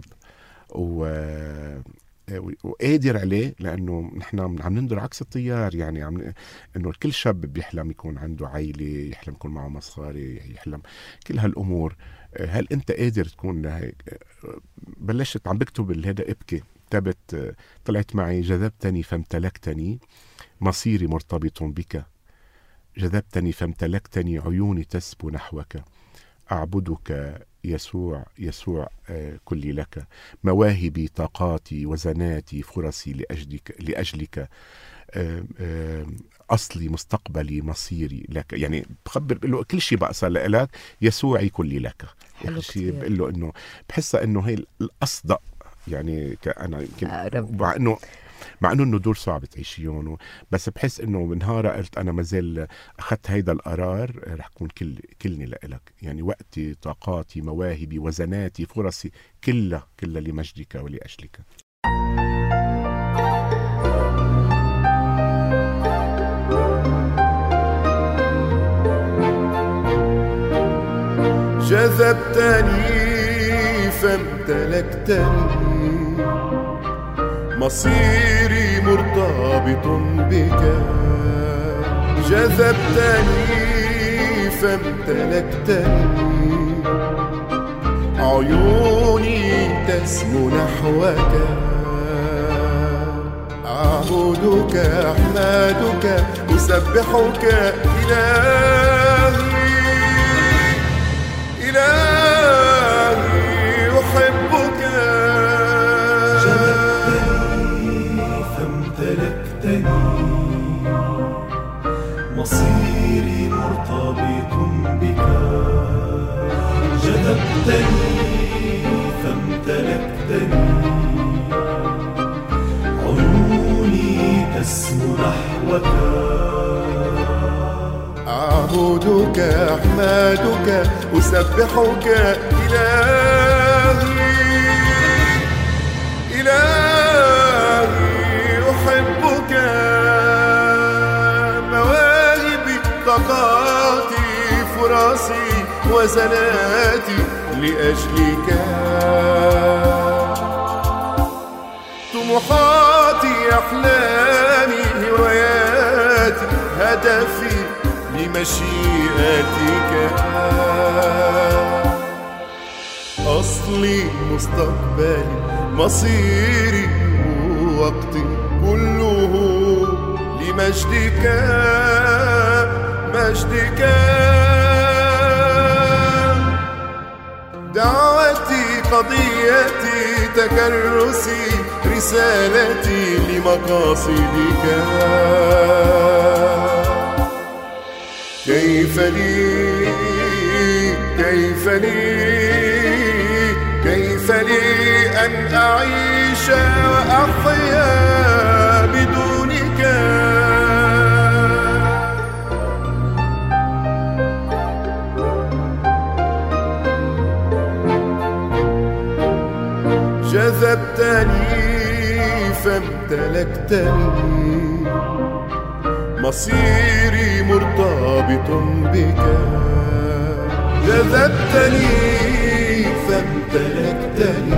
وقادر عليه، لأنه نحن عم نندر عكس التيار. يعني إنه كل شاب بيحلم يكون عنده عائلة، يحلم يكون معه مصاري، يحلم كل هالأمور. هل أنت قادر تكون هيك؟ بلشت عم بكتب هذا ابكي، كتبت طلعت معي جذبتني فامتلكتني، مصيري مرتبط بك، جذبتني فامتلكتني، عيوني تسبو نحوك، أعبدك يسوع كلي لك، مواهبي طاقاتي وزناتي فرصي لأجلك، أصلي مستقبلي مصيري لك. يعني بخبر له كل شيء بقى صار لك، يسوعي كلي لك. شيء بقول له إنه بحسها إنه هي الأصدق. يعني أنا يمكن مع انه دور صعب تعيشيون، بس بحس انه من نهار قلت انا مازال اخذت هيدا القرار، رح كون كلني لإلك. يعني وقتي، طاقاتي، مواهبي، وزناتي، فرصي، كلها لمجدك ولاجلك. جذبتني فامتلكتني، مصيري مرتبط بك، جذبتني فامتلكتني، عيوني تسمو نحوك، أعبدك أحمدك أسبحك إلهي أحبك. جذبتني مصيري مرتبط بك جذبتني فامتلكتني عيوني تسمو نحوك أعبدك أحمدك أسبحك إلهي إلهي أحبك مواهبي طاقاتي فراسي وزناتي لأجلك طموحاتي أحلامي هواياتي هدفي لمشيئتك أصلي مستقبلي مصيري وقتي كله لمجدك مجدك دعوتي قضيتي تكرسي رسالتي لمقاصدك كيف لي كيف لي كيف لي أن أعيش وأحيا بدونك جذبتني فامتلكتني مصيري مرتبط بك جذبتني فامتلكتني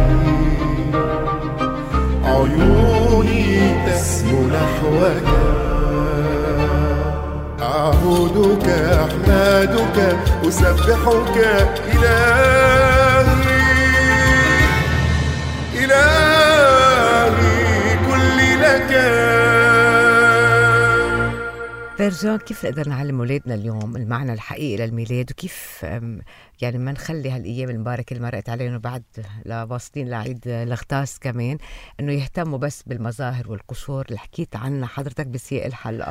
عيوني تسمو نحوك أعبدك أحمدك أسبحك إلهي إلهي كلي لك. برجان، كيف نقدر نعلم أولادنا اليوم المعنى الحقيقي للميلاد، وكيف يعني ما نخلي هالأيام المباركة اللي مرقت علينا بعد واصلين لعيد الغطاس كمان إنه يهتموا بس بالمظاهر والقشور اللي حكيت عنها حضرتك بسياق الحلقة؟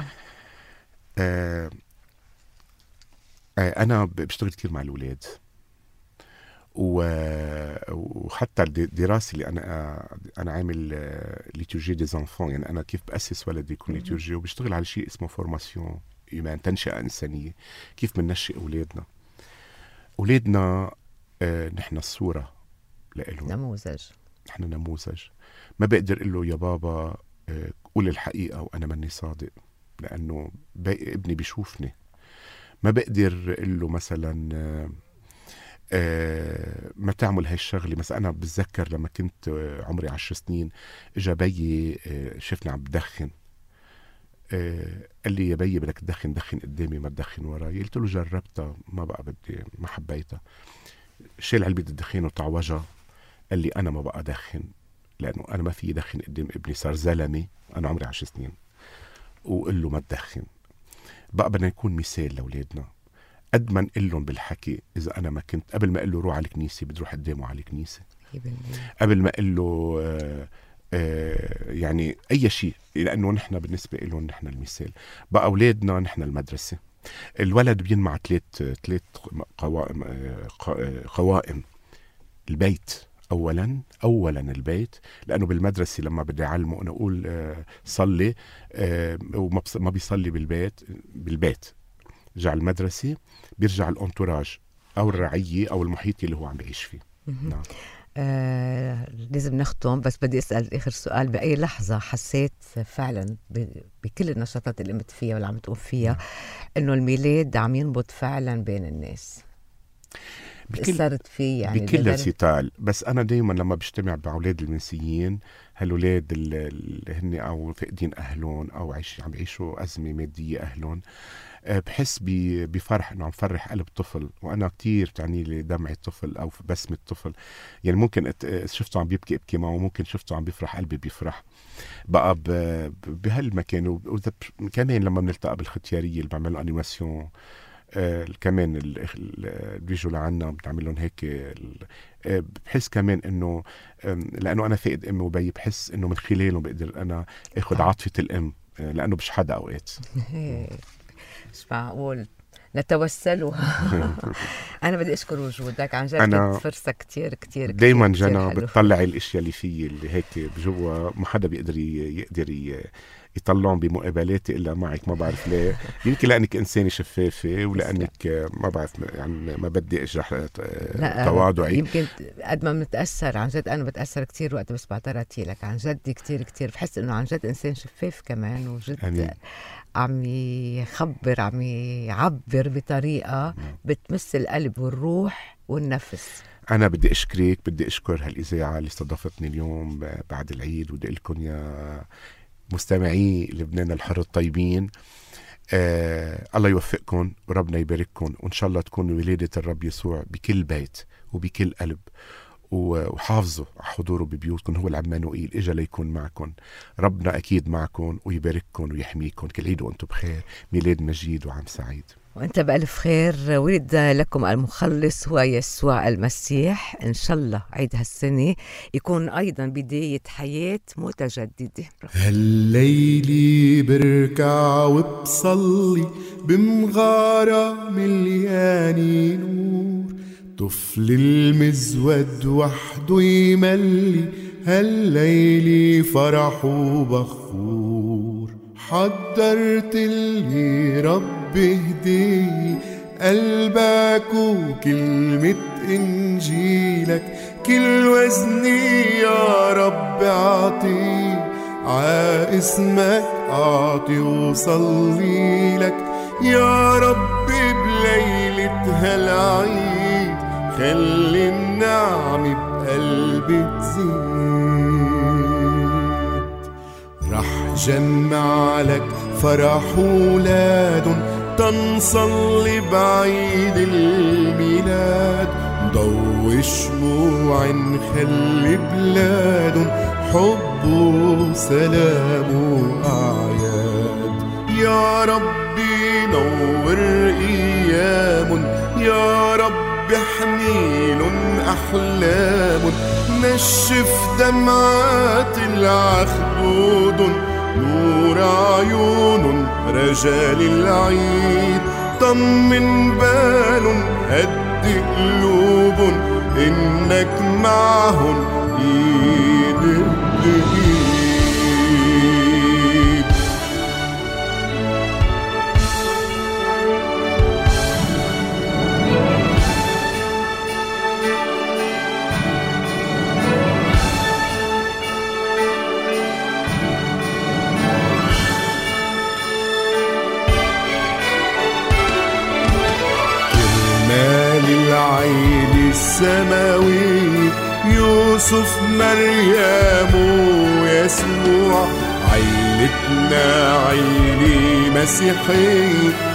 أنا بشتغل كتير مع الأولاد، وحتى الدراسة اللي أنا عامل ليتورجي دي زانفون، يعني أنا كيف بأسس ولدي يكون ليتورجي، وبشتغل على شيء اسمه فورماسيون إيمان، تنشئة إنسانية. كيف بننشئ أولادنا نحن الصورة لإلهم، نموذج. نحن نموذج. ما بقدر أقول له يا بابا قول الحقيقة وأنا مني صادق، لأنه ابني بيشوفني. ما بقدر أقول له مثلا ما تعمل هاي الشغلة. مثلا أنا بتذكر لما كنت عمري 10 سنين إجا بيي شفنا عم بدخن، قال لي يا بيي بدك تدخن دخن قدامي ما تدخن وراي. قلت له جربتها ما بقى بدي، ما حبيتها. شيل علبة الدخين وتعوجها. قال لي أنا ما بقى دخن لأنه أنا ما في دخن قدام ابني، صار زلمي أنا عمري 10 سنين، وقل له ما تدخن. بقى بدنا نكون مثال لأولادنا. قد ما نقول لهم بالحكي، إذا أنا ما كنت قبل ما أقول له روح على الكنيسة بدي روح قدامه على الكنيسة، قبل ما أقول له يعني أي شيء، لأنه نحن بالنسبة لهم نحن المثال. بقى أولادنا نحن المدرسة. الولد بينمع ثلاث قوائم. البيت أولا البيت، لأنه بالمدرسة لما بدي أعلمه أنا أقول صلي وما بيصلي بالبيت رجع المدرسة بيرجع الانتوراج أو الرعية أو المحيط اللي هو عم بيعيش فيه. نعم. لازم نختم، بس بدي أسأل آخر سؤال. بأي لحظة حسيت فعلا بكل النشاطات اللي قمت فيها واللي عم تقوم فيها إنه الميلاد عم ينبض فعلا بين الناس؟ صارت فيه يعني بكل الستال. بس أنا دايما لما بجتمع بأولاد المنسيين، هالولاد اللي هن أو فقدين أهلهم أو عم بيعيشوا أزمة مادية أهلهم، بحس بفرح إنه عم فرح قلب طفل. وأنا كتير تعني لي دمعة طفل أو بسمة طفل. يعني ممكن شفته عم بيبكي ابكي معه، ممكن شفته عم بيفرح قلبي بيفرح. بقى بهالمكان. كمان لما بنلتقى بالختيارية اللي بعملوا أنيماسيون، كمان اللي بيجوا لعنا بنعمل لهم هيك، بحس كمان انه لانه انا فاقد امي وبي، بحس انه من خلالهم بقدر انا اخذ عاطفة الام لأنه مش حدا أوقات. مش معقول نتوسلوا. أنا بدي أشكر وجودك عن جد، أنا كنت فرصة كتير كتير دايما كتير جنى حلو. بتطلع الاشياء اللي فيي اللي هيك بجوا ما حدا بيقدر يطلعهم بمقابلاتي الا معك. ما بعرف ليه، يمكن لانك انسانه شفافه ولانك ما بعرف يعني ما بدي اجرح تواضعي. يمكن قد ما بنتاثر عن جد، انا بتاثر كتير وقت بس بعترضتي لك عن جد كتير كتير، بحس انه عن جد انسان شفاف كمان، وجد أمين. عم يخبر، عم يعبر بطريقه بتمس القلب والروح والنفس. أنا بدي أشكرك، بدي أشكر هالإذاعة اللي استضافتني اليوم بعد العيد، ودي لكم يا مستمعي لبنان الحر الطيبين. الله يوفقكم وربنا يبارككم، وإن شاء الله تكون ولادة الرب يسوع بكل بيت وبكل قلب، وحافظوا حضوره ببيوتكم. هو العمانوئيل إجا ليكون معكم. ربنا أكيد معكم ويبارككم ويحميكم. كل عيد وأنتم بخير، ميلاد مجيد وعام سعيد. وانت بألف خير. ولد لكم المخلص هو يسوع المسيح. ان شاء الله عيد هالسنة يكون ايضا بداية حياة متجددة. هالليلي بركع وبصلي بمغارة مليانة نور، طفل المزود وحده يملي هالليلي فرح وبخور. حضرت اللي رب هدي قلبك وكلمة إنجيلك، كل وزني يا رب أعطي اسمك أعطي وصلي لك يا رب بليلة هالعيد. خلي النعم بقلبي تزيد. رح جمع لك فرح ولادن تنصلي بعيد الميلاد، ضوي شموع نخلي بلادن حب وسلام وأعياد. يا ربي نور أيام، يا رب حنين أحلام، نشف دمعات العخدود، نور عيون رجال العيد. طمن بال هد قلوب، إنك معهم إيد بإيد. العيد السماوي يوسف مريم ويسوع، عيلتنا عيلة مسيحي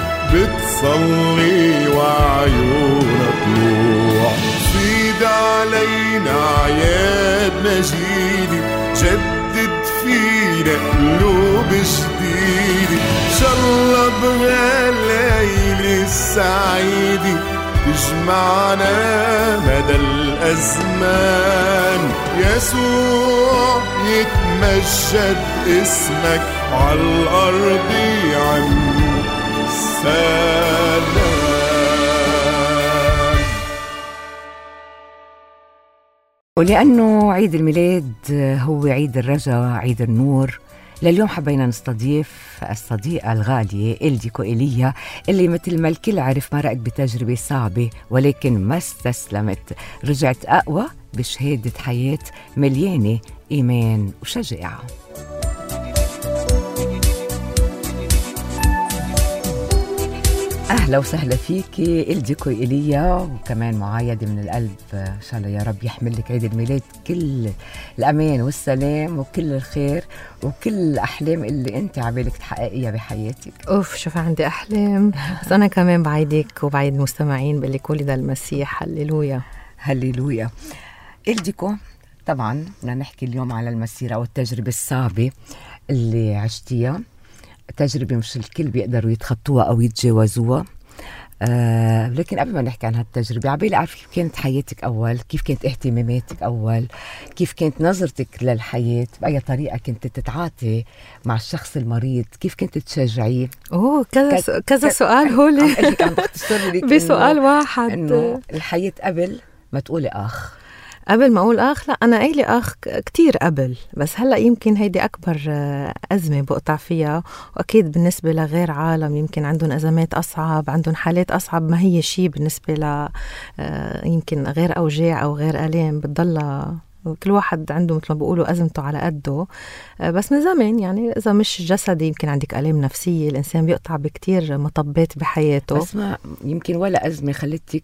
بتصلي وعيونها طلوع. فيد علينا عياد مجيدة، جدد فينا قلوب جديدة. إن شاء الله بهالليلة السعيدة تجمعنا مدى الأزمان. يسوع يتمجد اسمك عالأرض عم السلام. ولأنه عيد الميلاد هو عيد الرجاء، عيد النور، لليوم حبينا نستضيف الصديقة الغالية إلديكو إيليا، اللي مثل ما الكل عرف مرقت بتجربة صعبة ولكن ما استسلمت، رجعت أقوى بشهادة حياة مليانة إيمان وشجاعة. أهلا وسهلا فيكي إلديكو إيليا، وكمان معايدة من القلب إن شاء الله يا رب يحمل لك عيد الميلاد كل الأمان والسلام وكل الخير وكل الأحلام اللي أنت عبالك تحققيها بحياتك. أوف شوف عندي أحلام، بس أنا كمان بعيدك وبعيد المستمعين باللي ولد المسيح. هللويا هللويا. إلديكو طبعا بدنا نحكي اليوم على المسيرة والتجربة الصعبة اللي عشتيها، تجربة مش الكل بيقدروا يتخطوها أو يتجاوزوها. لكن قبل ما نحكي عن هالتجربة عبالي أعرف كيف كانت حياتك أول، كيف كانت اهتماماتك أول، كيف كانت نظرتك للحياة، بأي طريقة كنت تتعاطي مع الشخص المريض، كيف كنت تشجعيه. كذا سؤال هولي عم بختصر لك بسؤال واحد. إنه الحياة قبل ما تقولي أخ. قبل ما أقول أخ، لا أنا إلي أخ كتير قبل، بس هلأ يمكن هيدي أكبر أزمة بقطع فيها. وأكيد بالنسبة لغير عالم يمكن عندهم أزمات أصعب، عندهم حالات أصعب، ما هي شيء بالنسبة ل يمكن غير أوجاع أو غير آلام، بتضل كل واحد عنده مثل ما بيقولوا أزمته على قده. بس من زمان يعني إذا مش جسدي يمكن عندك آلام نفسية، الإنسان بيقطع بكتير مطبات بحياته. بس ما يمكن ولا أزمة خلتك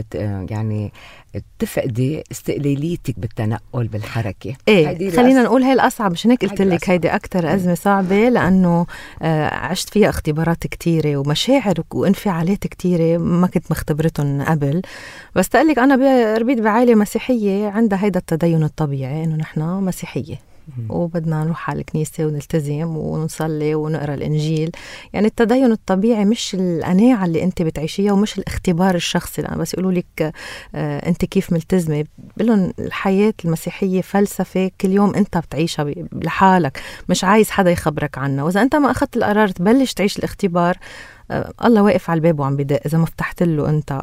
يعني تفقدي استقلاليتك بالتنقل بالحركة. ايه خلينا نقول هاي الأصعب، مش هيك قلت لك هيدي أكتر أزمة صعبة، لأنه عشت فيها اختبارات كتيرة ومشاعر وانفعالات كتيرة ما كنت مختبرتهم قبل. بس تقلك أنا ربيت بعائلة مسيحية عندها هيدا التدين الطبيعي، إنه نحن مسيحية وبدنا نروح على الكنيسة ونلتزم ونصلي ونقرأ الإنجيل. يعني التدين الطبيعي مش القناعة اللي أنت بتعيشيها ومش الاختبار الشخصي. لأن بس يقولوا لك أنت كيف ملتزمة، بقولن الحياة المسيحية فلسفة كل يوم أنت بتعيشها لحالك، مش عايز حدا يخبرك عنها. وإذا أنت ما أخذت القرار تبلش تعيش الاختبار، الله واقف على الباب وعم بدق. إذا ما فتحت له أنت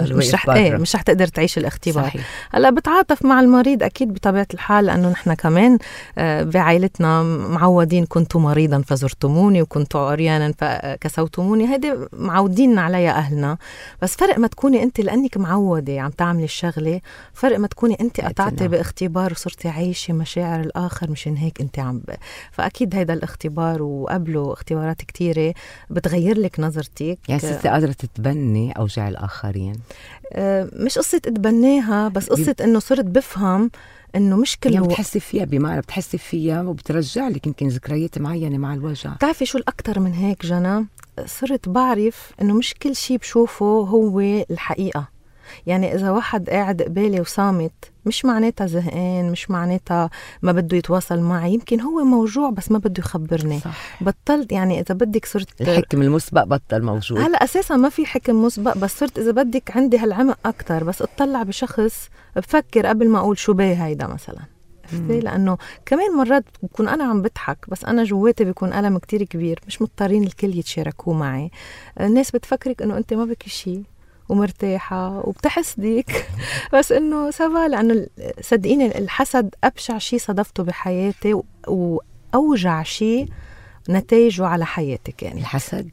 مش رح تقدر تعيش الاختبار. هلا بتعاطف مع المريض أكيد بطبيعة الحال، لأنه نحن كمان بعائلتنا معودين كنتوا مريضا فزرتموني وكنتوا عريانا فكسوتموني، هيدي معودين عليها أهلنا. بس فرق ما تكوني أنت لأنك معودة عم تعملي الشغلة، فرق ما تكوني أنت قطعتي باختبار وصرتي عايشة مشاعر الآخر مشان هيك أنت فأكيد هيدا الاختبار وقبله اختبارات كتيرة بتغير لك نظرتك. يعني ستي قادرة تتبني أوجاع الآخرين؟ مش قصة تتبناها، بس قصة إنه صرت بفهم إنه مش كل يعني بتحسي فيها، بمعنى بتحسي فيها وبترجع لك يمكن ذكريات معينة مع الوجع. تعرفي شو الأكتر من هيك جنى؟ صرت بعرف إنه مش كل شيء بشوفه هو الحقيقة. يعني إذا واحد قاعد قبالي وصامت مش معناتها زهقان، مش معناتها ما بده يتواصل معي، يمكن هو موجوع بس ما بده يخبرني. صح. بطلت يعني إذا بدك صرت الحكم المسبق بطل موجود. هلا أساسا ما في حكم مسبق، بس صرت إذا بدك عندي هالعمق أكتر، بس اطلع بشخص بفكر قبل ما أقول شو باهي هيدا مثلا. لأنه كمان مرات بكون أنا عم بضحك بس أنا جواتي بيكون ألم كتير كبير، مش مضطرين الكل يتشاركوه معي. الناس بتفكرك إنه أنت ما بكي شيء ومرتاحة وبتحسديك بس إنه سوا، لأنه صدقيني الحسد أبشع شيء صدفته بحياتي وأوجع شيء نتائجه على حياتك. يعني الحسد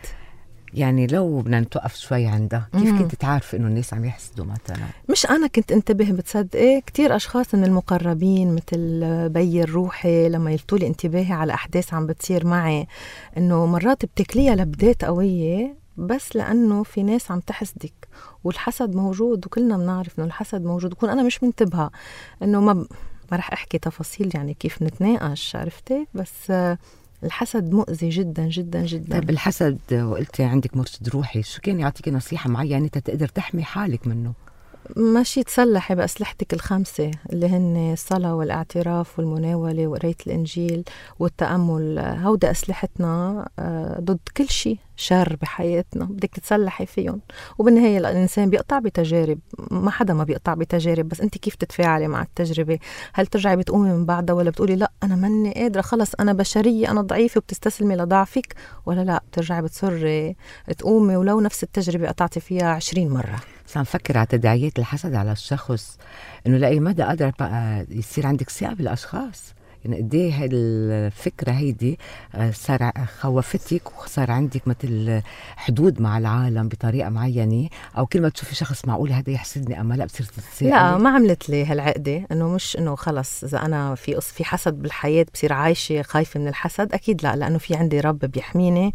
يعني لو بدنا نتوقف شوي عنده، كيف كنت تعرف إنه الناس عم يحسدوا مثلا؟ مش أنا كنت انتبه، بتصدقي كتير أشخاص من المقربين مثل بي الروحي لما يلفتوا لي انتباهي على أحداث عم بتصير معي، إنه مرات بتكليها لبدات قوية بس لأنه في ناس عم تحسدك، والحسد موجود وكلنا بنعرف إنه الحسد موجود. وكون أنا مش منتبهة إنه ما رح أحكي تفاصيل يعني كيف نتناقش، عرفتي؟ بس الحسد مؤذي جدا جدا جدا. طيب الحسد وقلتي عندك مرشد روحي، شو كان يعطيك نصيحة معينة تقدر تحمي حالك منه؟ ماشي تسلحي بأسلحتك الخمسة اللي هن الصلاة والاعتراف والمناولة وقراية الإنجيل والتأمل. هودا أسلحتنا ضد كل شيء شر بحياتنا، بدك تتسلحي فيهم. وبالنهاية الإنسان بيقطع بتجارب، ما حدا ما بيقطع بتجارب، بس أنت كيف تتفاعلي مع التجربة؟ هل ترجعي بتقومي من بعدها ولا بتقولي لا أنا مني قادرة خلص أنا بشرية أنا ضعيفة وبتستسلمي لضعفك، ولا لا بترجعي بتصري تقومي ولو نفس التجربة قطعتي فيها 20 مرة؟ بس عم فكر على تداعيات الحسد على الشخص، إنه لأي مدى قادر بقى يصير عندك ثقة بالأشخاص. يعني قد ايه هاي الفكره هيدي صار خوفتك وصار عندك مثل حدود مع العالم بطريقه معينه، او كل ما تشوفي شخص معقول هذا يحسدني اما لا بصير تتسائلي؟ لا ما عملت لي هالعقده انه مش انه خلص اذا انا في حسد بالحياه بصير عايشه خايفه من الحسد. اكيد لا، لانه في عندي رب بيحميني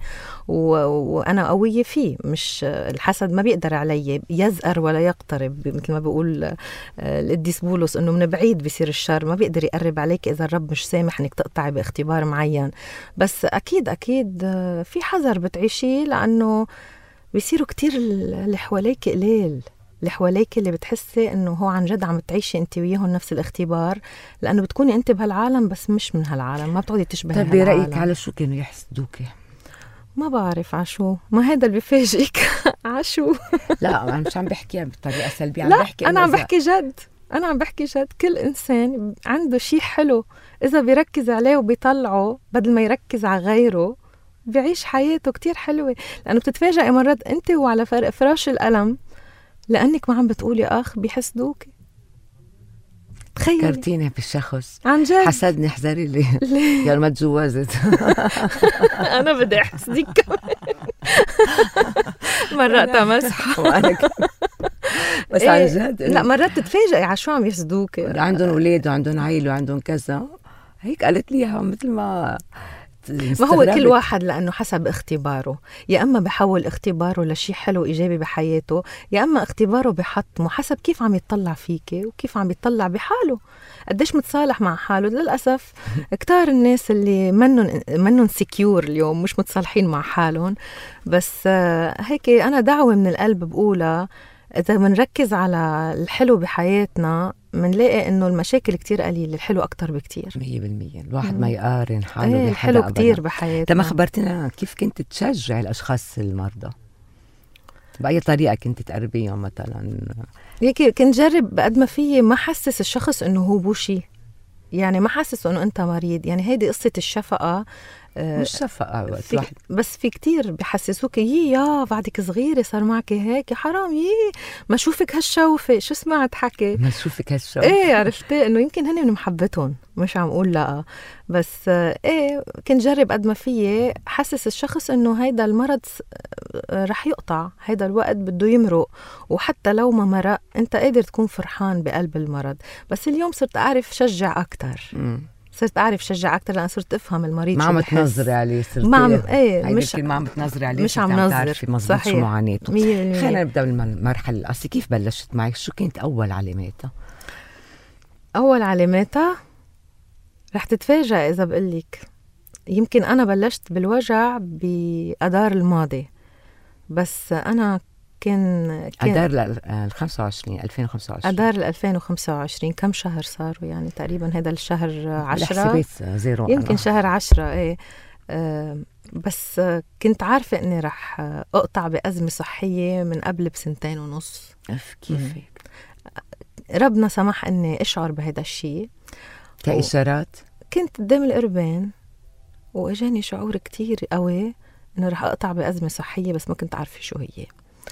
وانا قويه فيه. مش الحسد ما بيقدر علي يزأر ولا يقترب، مثل ما بيقول القديس بولس انه من بعيد بيصير الشر، ما بيقدر يقرب عليك اذا الرب مش سامح انك تقطعي باختبار معين. بس اكيد في حذر بتعيشيه، لانه بيصيروا كتير اللي حواليك قليل، اللي حواليك اللي بتحسي انه هو عن جد عم تعيشي انت وياهم نفس الاختبار، لانه بتكوني انت بهالعالم بس مش من هالعالم، ما بتقعدي تشبهي طيب برأيك على شو كانوا يحسدوكي؟ ما بعرف عشو، ما هذا اللي بيفاجئك. عشو. لا أنا مش عم بحكيها بطريقة سلبية، عم لا بحكي أنا عم بحكي جد، أنا عم بحكي جد. كل إنسان عنده شيء حلو إذا بيركز عليه وبيطلعه بدل ما يركز على غيره بيعيش حياته كتير حلوة. لأنه بتتفاجئي مرات أنت وعلى فراش الألم لأنك ما عم بتقولي أخ بيحسدوك. تخيلي. فكرتيني بالشخص عن جد. حسدني، احذري لي يا ما تجوزت. أنا بدي أحسدك كمان. مرات مسحة. وأنا بس عن جد لا مرات تتفاجئي على شو عم يحسدوك. عندهم أولاد وعندهم عيلة وعندهم كذا، هيك قالت لي إياها مثل ما ما هو كل واحد لأنه حسب اختباره، يا أما بحول اختباره لشي حلو إيجابي بحياته، يا أما اختباره بحطمه حسب كيف عم يتطلع فيك وكيف عم يتطلع بحاله، قديش متصالح مع حاله. للأسف كتار الناس اللي منن سكيور اليوم مش متصالحين مع حالهم. بس هيك أنا دعوة من القلب بقولها، إذا منركز على الحلو بحياتنا منلاقي إنه المشاكل كتير قليلة، الحلو أكتر بكتير. 100%. الواحد ما يقارن حاله بحدا الحلو أبداً. كتير بحياتنا. ما خبرتنا كيف كنت تشجع الأشخاص المرضى؟ بأي طريقة كنت تقربيهم مثلا؟ هيك كنت جرب قد ما فيي ما حسس الشخص إنه هو بوشي، يعني ما حسس إنه أنت مريض. يعني هيدي قصة الشفقة. مش شفقة وقت واحد، بس في كتير بحسسوك يا بعدك صغيرة صار معك هيك، يا حرام ما شوفك هالشوفة. شو سمعت حكي؟ ما تشوفك هالشو. ايه عرفتي انه يمكن هن من محبتهم، مش عم اقول لا، بس ايه كنت جرب قد ما فيي حسس الشخص انه هيدا المرض رح يقطع، هيدا الوقت بده يمرق، وحتى لو ما مرق انت قادر تكون فرحان بقلب المرض. بس اليوم صرت اعرف شجع اكتر. صرت أعرف شجع أكتر لأن صرت أفهم المريض ما شو عم بحس. تنظري عليه. صرت ما عم مش ما عم تنظري عليه، مش عم نظر مزبوط شو معاناته. خلينا نبدأ بالمرحلة الأصلية. كيف بلشت معك؟ شو كانت أول علاماتها؟ أول علاماتها رح تتفاجأ إذا بقلك. يمكن أنا بلشت بالوجع بأدار الماضي، بس أنا كان أدار 2025 أدار 2025 كم شهر صاروا؟ يعني تقريبا هذا الشهر 10 زيرو يمكن شهر 10. ايه بس كنت عارفة اني رح اقطع بأزمة صحية من قبل بسنتين ونص. كيف هيك؟ ربنا سمح اني اشعر بهذا الشيء كإشارات. كنت قدام القربان واجاني شعور كتير قوي انه رح اقطع بأزمة صحية، بس ما كنت عارفة شو هي.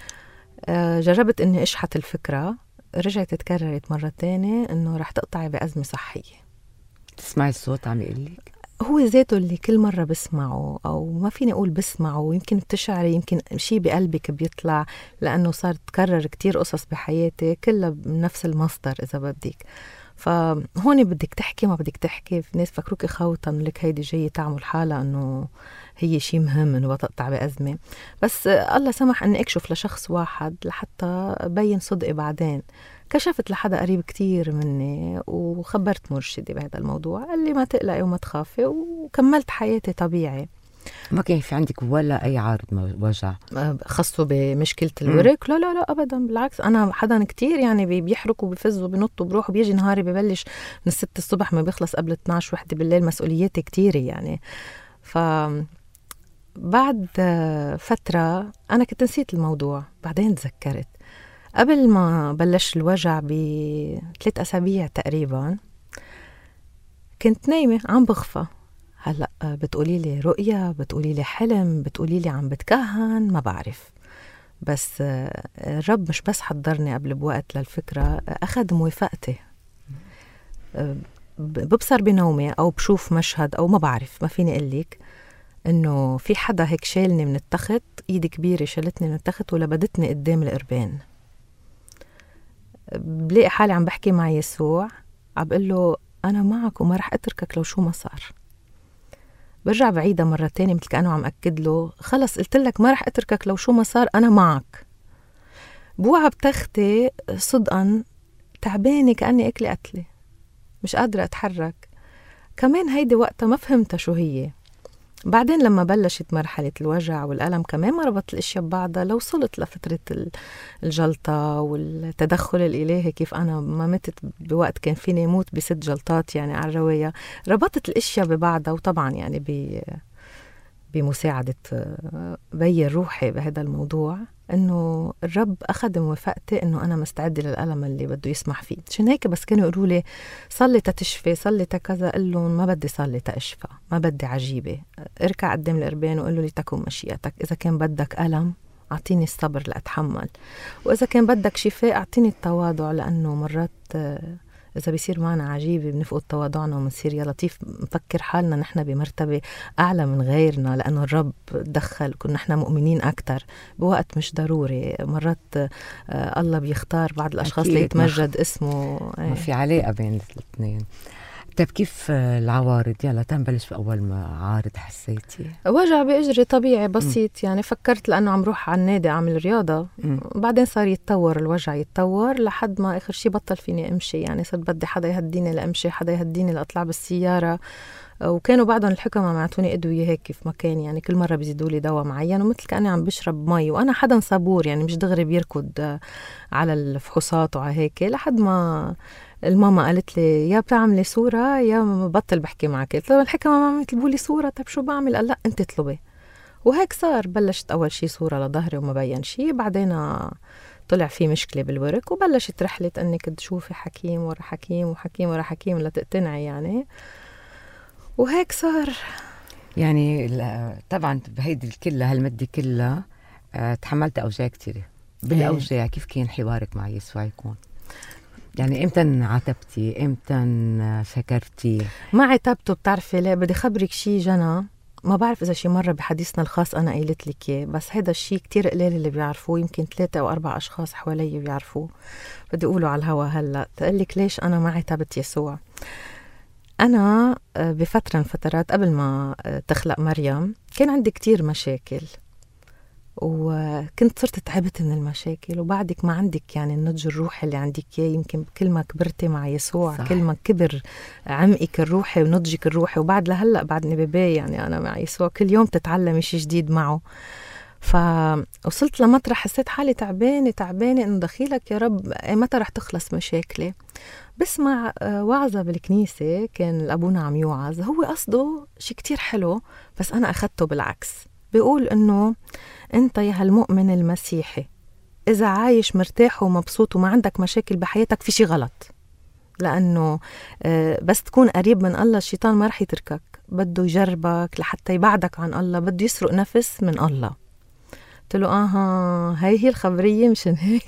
جربت اني اشحت الفكرة، رجعت تكررت مرة تانية انه رح تقطعي بأزمة صحية. تسمعي الصوت عم يقلك؟ هو ذاته اللي كل مرة بسمعه، أو ما فيني أقول بسمعه، يمكن بتشعري، يمكن شيء بقلبك بيطلع، لأنه صار تكرر كتير قصص بحياتي كلها بنفس المصدر إذا بدك. فهون بدك تحكي ما بدك تحكي. في ناس فكروك خوطا لك هيدي جاية تعمل حالة أنه هي شيء مهم أنه بتقطع بأزمة، بس الله سمح أني أكشف لشخص واحد لحتى بين صدقي. بعدين كشفت لحدا قريب كتير مني وخبرت مرشدي بهذا الموضوع، قال لي ما تقلقي وما تخافي، وكملت حياتي طبيعي. ما كان في عندك ولا أي عارض وجع خاصه بمشكلة الورك؟ لا لا لا أبدا، بالعكس أنا حدا كتير يعني بيحرك وبيفز وبينط وبروح وبيجي نهاري ببلش من 6 الصبح ما بيخلص قبل 12 وحدة بالليل، مسؤولياتي كتير يعني. بعد فترة أنا كنت نسيت الموضوع، بعدين تذكرت قبل ما بلش الوجع ب3 أسابيع تقريبا كنت نايمة عم بغفى. هلأ بتقولي لي رؤية، بتقولي لي حلم، بتقولي لي عم بتكهن، ما بعرف. بس الرب مش بس حضرني قبل بوقت للفكرة، أخذ موافقتي. ببصر بنومي أو بشوف مشهد أو ما بعرف، ما فيني أقلك إنه في حدا هيك شالني من التخت، إيد كبيرة شالتني من التخت ولبدتني قدام القربان. بلاقي حالي عم بحكي مع يسوع، عم بقول له أنا معك وما رح أتركك لو شو ما صار. برجع بعيدة مرة تانية مثل كأنه عم أكد له خلص قلت لك ما رح أتركك لو شو ما صار، أنا معك. بوعى بتختي صدقا تعبانة كأني أكلي قتلة، مش قادرة أتحرك. كمان هيدي وقتها ما فهمتها شو هي. بعدين لما بلشت مرحلة الوجع والألم كمان ما ربطت الأشياء ببعضها. لو وصلت لفترة الجلطة والتدخل الإلهي، كيف أنا ما متت بوقت كان فيني موت ب6 جلطات يعني على الرواية، ربطت الأشياء ببعضها. وطبعا يعني بمساعدة بي الروحي بهذا الموضوع، إنه الرب أخذ موافقتي إنه أنا مستعدة للألم اللي بده يسمح فيه. عشان هيك بس كانوا يقولوا لي صلي تتشفي، صلي تكذا، قل لهم ما بدي صلي تأشفى، ما بدي عجيبة. اركع قدام القربان وقل له لتكن مشيئتك. إذا كان بدك ألم أعطيني الصبر لأتحمل، وإذا كان بدك شفاء أعطيني التواضع، لأنه مرات إذا بيصير معنا عجيبة بنفقد تواضعنا ومنصير يا لطيف نفكر حالنا نحن بمرتبة أعلى من غيرنا، لأنه الرب دخل كنا نحن مؤمنين أكتر بوقت مش ضروري. مرات الله بيختار بعض الأشخاص ليتمجد اسمه. ما في علاقة بين الاثنين. طيب كيف العوارض؟ يلا تنبلش بأول ما عارض حسيتي؟ وجع بإجري طبيعي بسيط يعني. فكرت لأنه عم روح على النادي أعمل رياضة، بعدين صار يتطور الوجع، يتطور لحد ما آخر شي بطل فيني أمشي. يعني صرت بدي حدا يهديني لأمشي، حدا يهديني لأطلع بالسيارة. وكانوا بعدهم الحكمة معطوني أدوية هيك في مكان، يعني كل مرة بيزيدوا لي دواء معين، ومثل كأني عم بشرب مي. وأنا حدا صبور يعني مش دغري بيركض على الفحوصات وعلى هيك، لحد ما الماما قالت لي يا بتعملي صورة يا بطل بحكي معك. قلت له الحكمة ما عم يطلبوا لي صورة. طيب شو بعمل؟ قال لا أنت اطلبي. وهيك صار. بلشت أول شي صورة لظهري وما بين شي، بعدين طلع في مشكلة بالورك، وبلشت رحلة أنك تشوفي حكيم ورا حكيم وحكيم ورا حكيم لتقتنعي يعني. وهيك صار يعني. طبعا بهيدي الكلة هالمدة كلها تحملت أوجاع كتير. بالأوجاع كيف كان حوارك مع يسوع يكون؟ يعني امتى عاتبتي؟ امتى شكرتي؟ ما عاتبته. بتعرفي ليه؟ بدي خبرك شي جنى، ما بعرف إذا شي مرة بحديثنا الخاص أنا قايلت لك إياه، بس هذا الشي كتير قليل اللي بيعرفوه، يمكن 3 أو 4 أشخاص حوالي بيعرفوه. بدي أقوله على الهوا هلأ. تقلك ليش أنا ما عاتبت يسوع؟ أنا بفترة من فترات قبل ما تخلق مريم كان عندي كتير مشاكل، وكنت صرت تعبت من المشاكل. وبعدك ما عندك يعني النضج الروحي اللي عندك إياه. يمكن كل ما كبرتي مع يسوع صح. كل ما كبر عمقك الروحي ونضجك الروحي. وبعد لهلأ بعدني بيبي يعني أنا مع يسوع كل يوم تتعلم شيء جديد معه. فوصلت لمطرح حسيت حالي تعبانة إنه دخيلك يا رب متى رح تخلص مشاكلي. بسمع وعظة بالكنيسة كان الأبونا عم يوعظ، هو قصده شيء كتير حلو بس أنا أخدته بالعكس. بيقول إنه أنت يا هالمؤمن المسيحي إذا عايش مرتاح ومبسوط وما عندك مشاكل بحياتك في شيء غلط، لأنه بس تكون قريب من الله الشيطان ما رح يتركك، بده يجربك لحتى يبعدك عن الله، بده يسرق نفس من الله. قلت له هي الخبرية مشان هيك.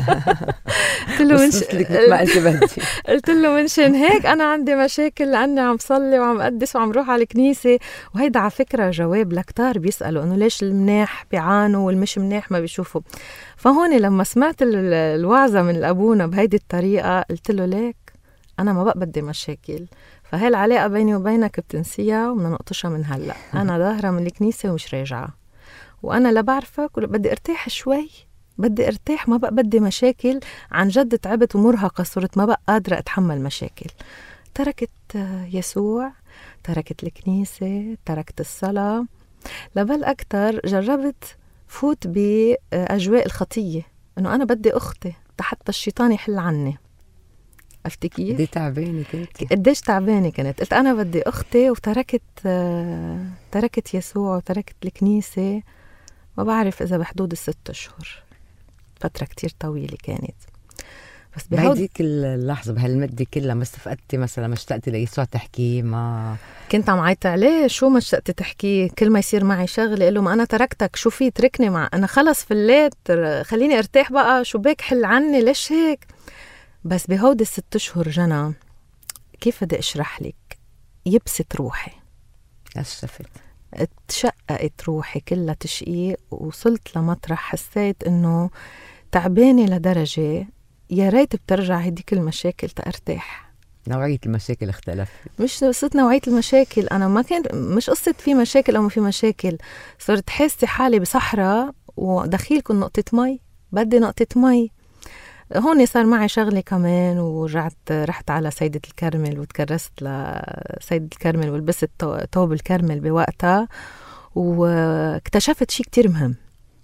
قلت له منشان هيك أنا عندي مشاكل لأني عم صلي وعم قدس وعم روح على الكنيسة. وهيدا على فكرة جواب لكتار بيسألوا إنه ليش المناح بيعانوا والمش مناح ما بيشوفوا. فهون لما سمعت الوعظة من الأبونا بهيدي الطريقة قلت له ليك أنا ما بقى بدي مشاكل، فهي العلاقة بيني وبينك بتنسيها ومن نقطشها من هلأ. أنا ظاهرة من الكنيسة ومش راجعة، وأنا لا بعرفك بدي ارتاح شوي، بدي ارتاح، ما بقى بدي مشاكل. عن جد تعبت ومرهقة، صرت ما بقى قادرة أتحمل مشاكل. تركت يسوع، تركت الكنيسة، تركت الصلاة. لبل أكتر جربت فوت بأجواء الخطية، إنه أنا بدي أختي حتى الشيطان يحل عني. عرفتي كيف؟ قديش تعبانة كنت؟ قديش تعبانة كنت. قلت أنا بدي أختي، وتركت تركت يسوع وتركت الكنيسة. ما بعرف إذا بحدود 6 أشهر، فترة كتير طويلة كانت. بس بهديك اللحظة بهالمدة كلها ما استفقدتي مثلا، ما اشتقتي ليسوع تحكي؟ ما كنت عم عيط عليه. شو ما اشتقتي تحكي؟ كل ما يصير معي شغلة قل له ما أنا تركتك، شو في تركني مع أنا خلص في الليل، خليني ارتاح بقى، شو بك حل عني، ليش هيك؟ بس بهودي 6 أشهر جنى كيف بدي أشرح لك، يبست روحي، أشرفت، اتشققت روحي كلها تشقيق. وصلت لمطرح حسيت إنه تعبانة لدرجة يا ريت بترجع هديك المشاكل تأرتاح. نوعية المشاكل اختلف، مش قصة نوعية المشاكل. أنا ما كان مش قصة في مشاكل أو ما في مشاكل، صرت حاسة حالي بصحراء ودخيلكم نقطة مي، بدي نقطة مي. هون صار معي شغلة كمان، رحت على سيدة الكرمل وتكرست لسيدة الكرمل ولبست توب الكرمل بوقتها، واكتشفت شيء كتير مهم.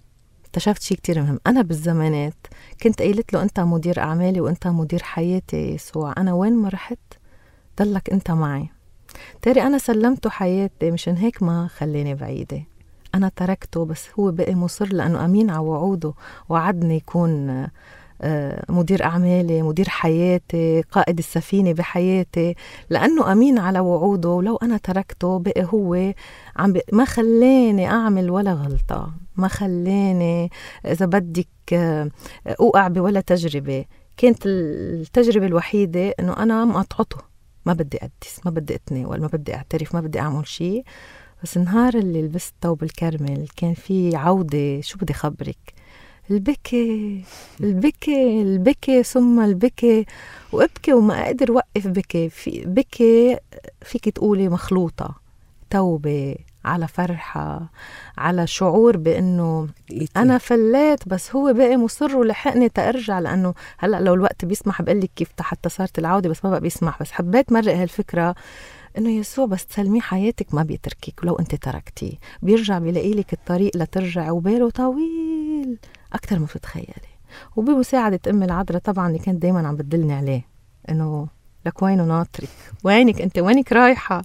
أنا بالزمانات كنت قايلت له أنت مدير أعمالي وأنت مدير حياتي يسوع، أنا وين ما رحت ضلك أنت معي. تاري أنا سلمته حياتي، مشان هيك ما خليني بعيدة. أنا تركته بس هو بقي مصر لأنه أمين على وعوده، وعدني يكون مدير أعمالي، مدير حياتي، قائد السفينة بحياتي، لأنه أمين على وعوده. ولو أنا تركته بقي هو ما خلاني أعمل ولا غلطة، ما خلاني إذا بدك أوقع بولا تجربة. كانت التجربة الوحيدة أنه أنا مقطعته، ما بدي أدس، ما بدي أتناول، ما بدي أعترف، ما بدي أعمل شيء. بس نهار اللي لبست ثوب الكرمل كان في عودة. شو بدي خبرك، البكي البكي البكي ثم البكي، وابكي وما أقدر وقف بكي. بكي فيك تقولي مخلوطة، توبة على فرحة، على شعور بأنه أنا فليت بس هو باقي مصر ولحقني تأرجع. لأنه هلأ لو الوقت بيسمح بقلك كيف حتى صارت العودة، بس ما بقى بيسمح. بس حبيت مرق هالفكرة إنه يسوع بس تسلمي حياتك ما بيتركك، ولو أنت تركتيه بيرجع بيلاقي لك الطريق لترجع، وباله طويل أكتر ما بتتخيلي. وبمساعدة أم العذراء طبعا اللي كانت دايما عم بدلني عليه إنه لك وينه ناطرك، وينك أنت، وينك رايحة.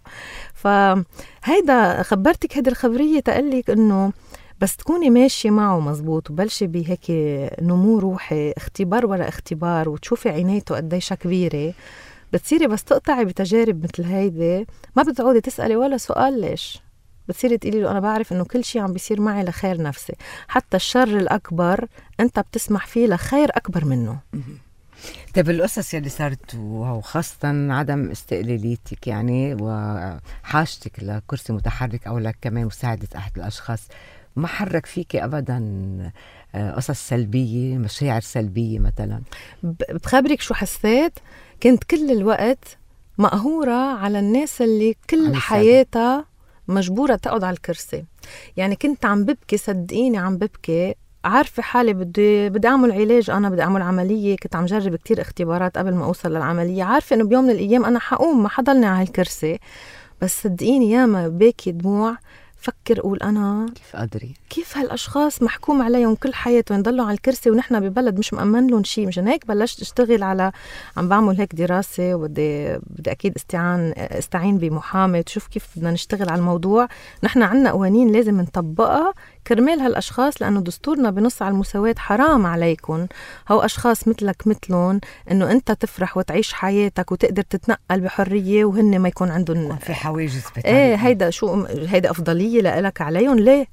فهيدا خبرتك هيدا الخبرية تقلك إنه بس تكوني ماشية معه مزبوط وبلشي بهيك نمو روحي، اختبار ورا اختبار، وتشوفي عنايته قديش كبيرة، بتصيري بس تقطعي بتجارب مثل هيدي ما بتعودي تسألي ولا سؤال ليش. بتصيري تقولي له أنا بعرف إنه كل شيء عم بيصير معي لخير نفسي، حتى الشر الأكبر أنت بتسمح فيه لخير أكبر منه. طيب القصص يلي صارت وخاصة عدم استقلاليتك يعني وحاجتك لكرسي متحرك أو لك كمان مساعدة أحد الأشخاص، ما حرك فيك أبدا قصص سلبية، مشاعر سلبية مثلا؟ بخبرك شو حسيت؟ كنت كل الوقت مقهورة على الناس اللي كل حياتها مجبورة تقعد على الكرسي. يعني كنت عم ببكي، صدقيني عم ببكي، عارفة حالي بدي أعمل علاج، أنا بدي أعمل عملية، كنت عم جرب كتير اختبارات قبل ما أوصل للعملية، عارفة إنه بيوم من الأيام أنا حقوم ما حضلني على الكرسي. بس صدقيني ياما باكي دموع فكر أقول أنا كيف أدري كيف هالأشخاص محكوم عليهم كل حياتهم يضلوا على الكرسي ونحن ببلد مش مأمن لهم شيء. مشان هيك بلشت أشتغل على عم بعمل هيك دراسة، وبدي أكيد استعين بمحامي تشوف كيف بدنا نشتغل على الموضوع. نحن عنا قوانين لازم نطبقها كرمال هالأشخاص، لأنه دستورنا بنص على المساواة. حرام عليكم هو أشخاص مثلك مثلهم إنه أنت تفرح وتعيش حياتك وتقدر تتنقل بحرية وهن ما يكون عندهم في حواجز بتعمل. إيه هيدا شو هيدا أفضلية لك عليهم ليه؟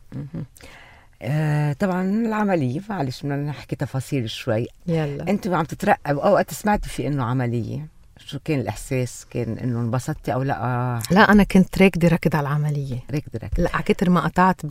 طبعا العملية معلش بدنا نحكي تفاصيل شوي. يلا أنت عم تترقب أوقات سمعتي في إنه عملية، شو كان الإحساس؟ كان إنه انبسطتي أو لا؟ لا أنا كنت ركض على العملية، ركض لا عكتر ما قطعت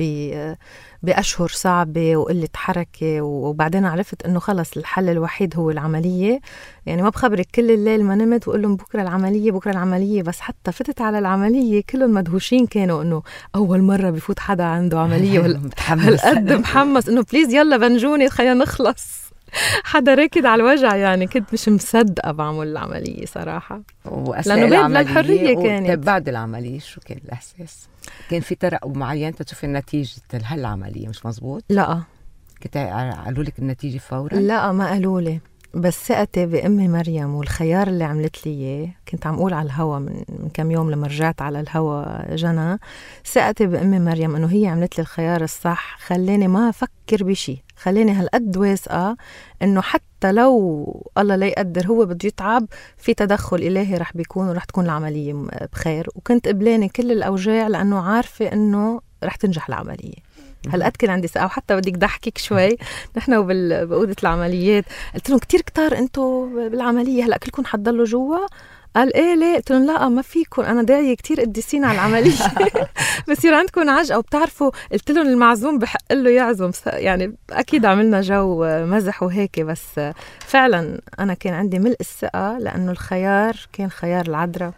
بأشهر صعبة وقلة حركة، وبعدين عرفت إنه خلص الحل الوحيد هو العملية. يعني ما بخبرك كل الليل ما نمت وقول لهم بكرة العملية بكرة العملية. بس حتى فتت على العملية كلهم مدهوشين كانوا إنه أول مرة بيفوت حدا عنده عملية هالقد محمس إنه بليز يلا بنجوني خلينا نخلص. حدا راكد على الوجع، يعني كنت مش مصدقة بعمل العملية صراحة، لأنه باب للحرية كانت. بعد العملية شو كان الإحساس؟ كان في ترقب معين تشوفي النتيجة هالعملية مش مزبوط؟ لا كنت قالوا لك النتيجة فورا؟ لا ما قالوا لي، بس ثقتي بأمي مريم والخيار اللي عملت لي إياه. كنت عم أقول على الهوا من كم يوم لما رجعت على الهوا جنى، ثقتي بأمي مريم إنه هي عملت لي الخيار الصح، خلاني ما أفكر بشي، خلاني هالقد واثقة إنه حتى لو الله لا يقدر هو بده يتعب في تدخل إلهي رح بيكون ورح تكون العملية بخير. وكنت قبلاني كل الأوجاع لأنه عارفة إنه رح تنجح العملية. هالقد كان عندي ثقة. وحتى بدك ضحكك شوي، نحن بأوضة العمليات قلت لهم كتير كتار انتوا بالعملية هلأ كلكم حتضلوا جوا؟ قال ايه ليه؟ قلت لهم لا ما فيكم، انا داعية كتير قديسين على العملية بصير عندكم عجقة. وبتعرفوا قلت لهم المعزوم بحق له يعزم، يعني اكيد عملنا جو مزح وهيك. بس فعلا انا كان عندي ملء الثقة لانه الخيار كان خيار العذراء.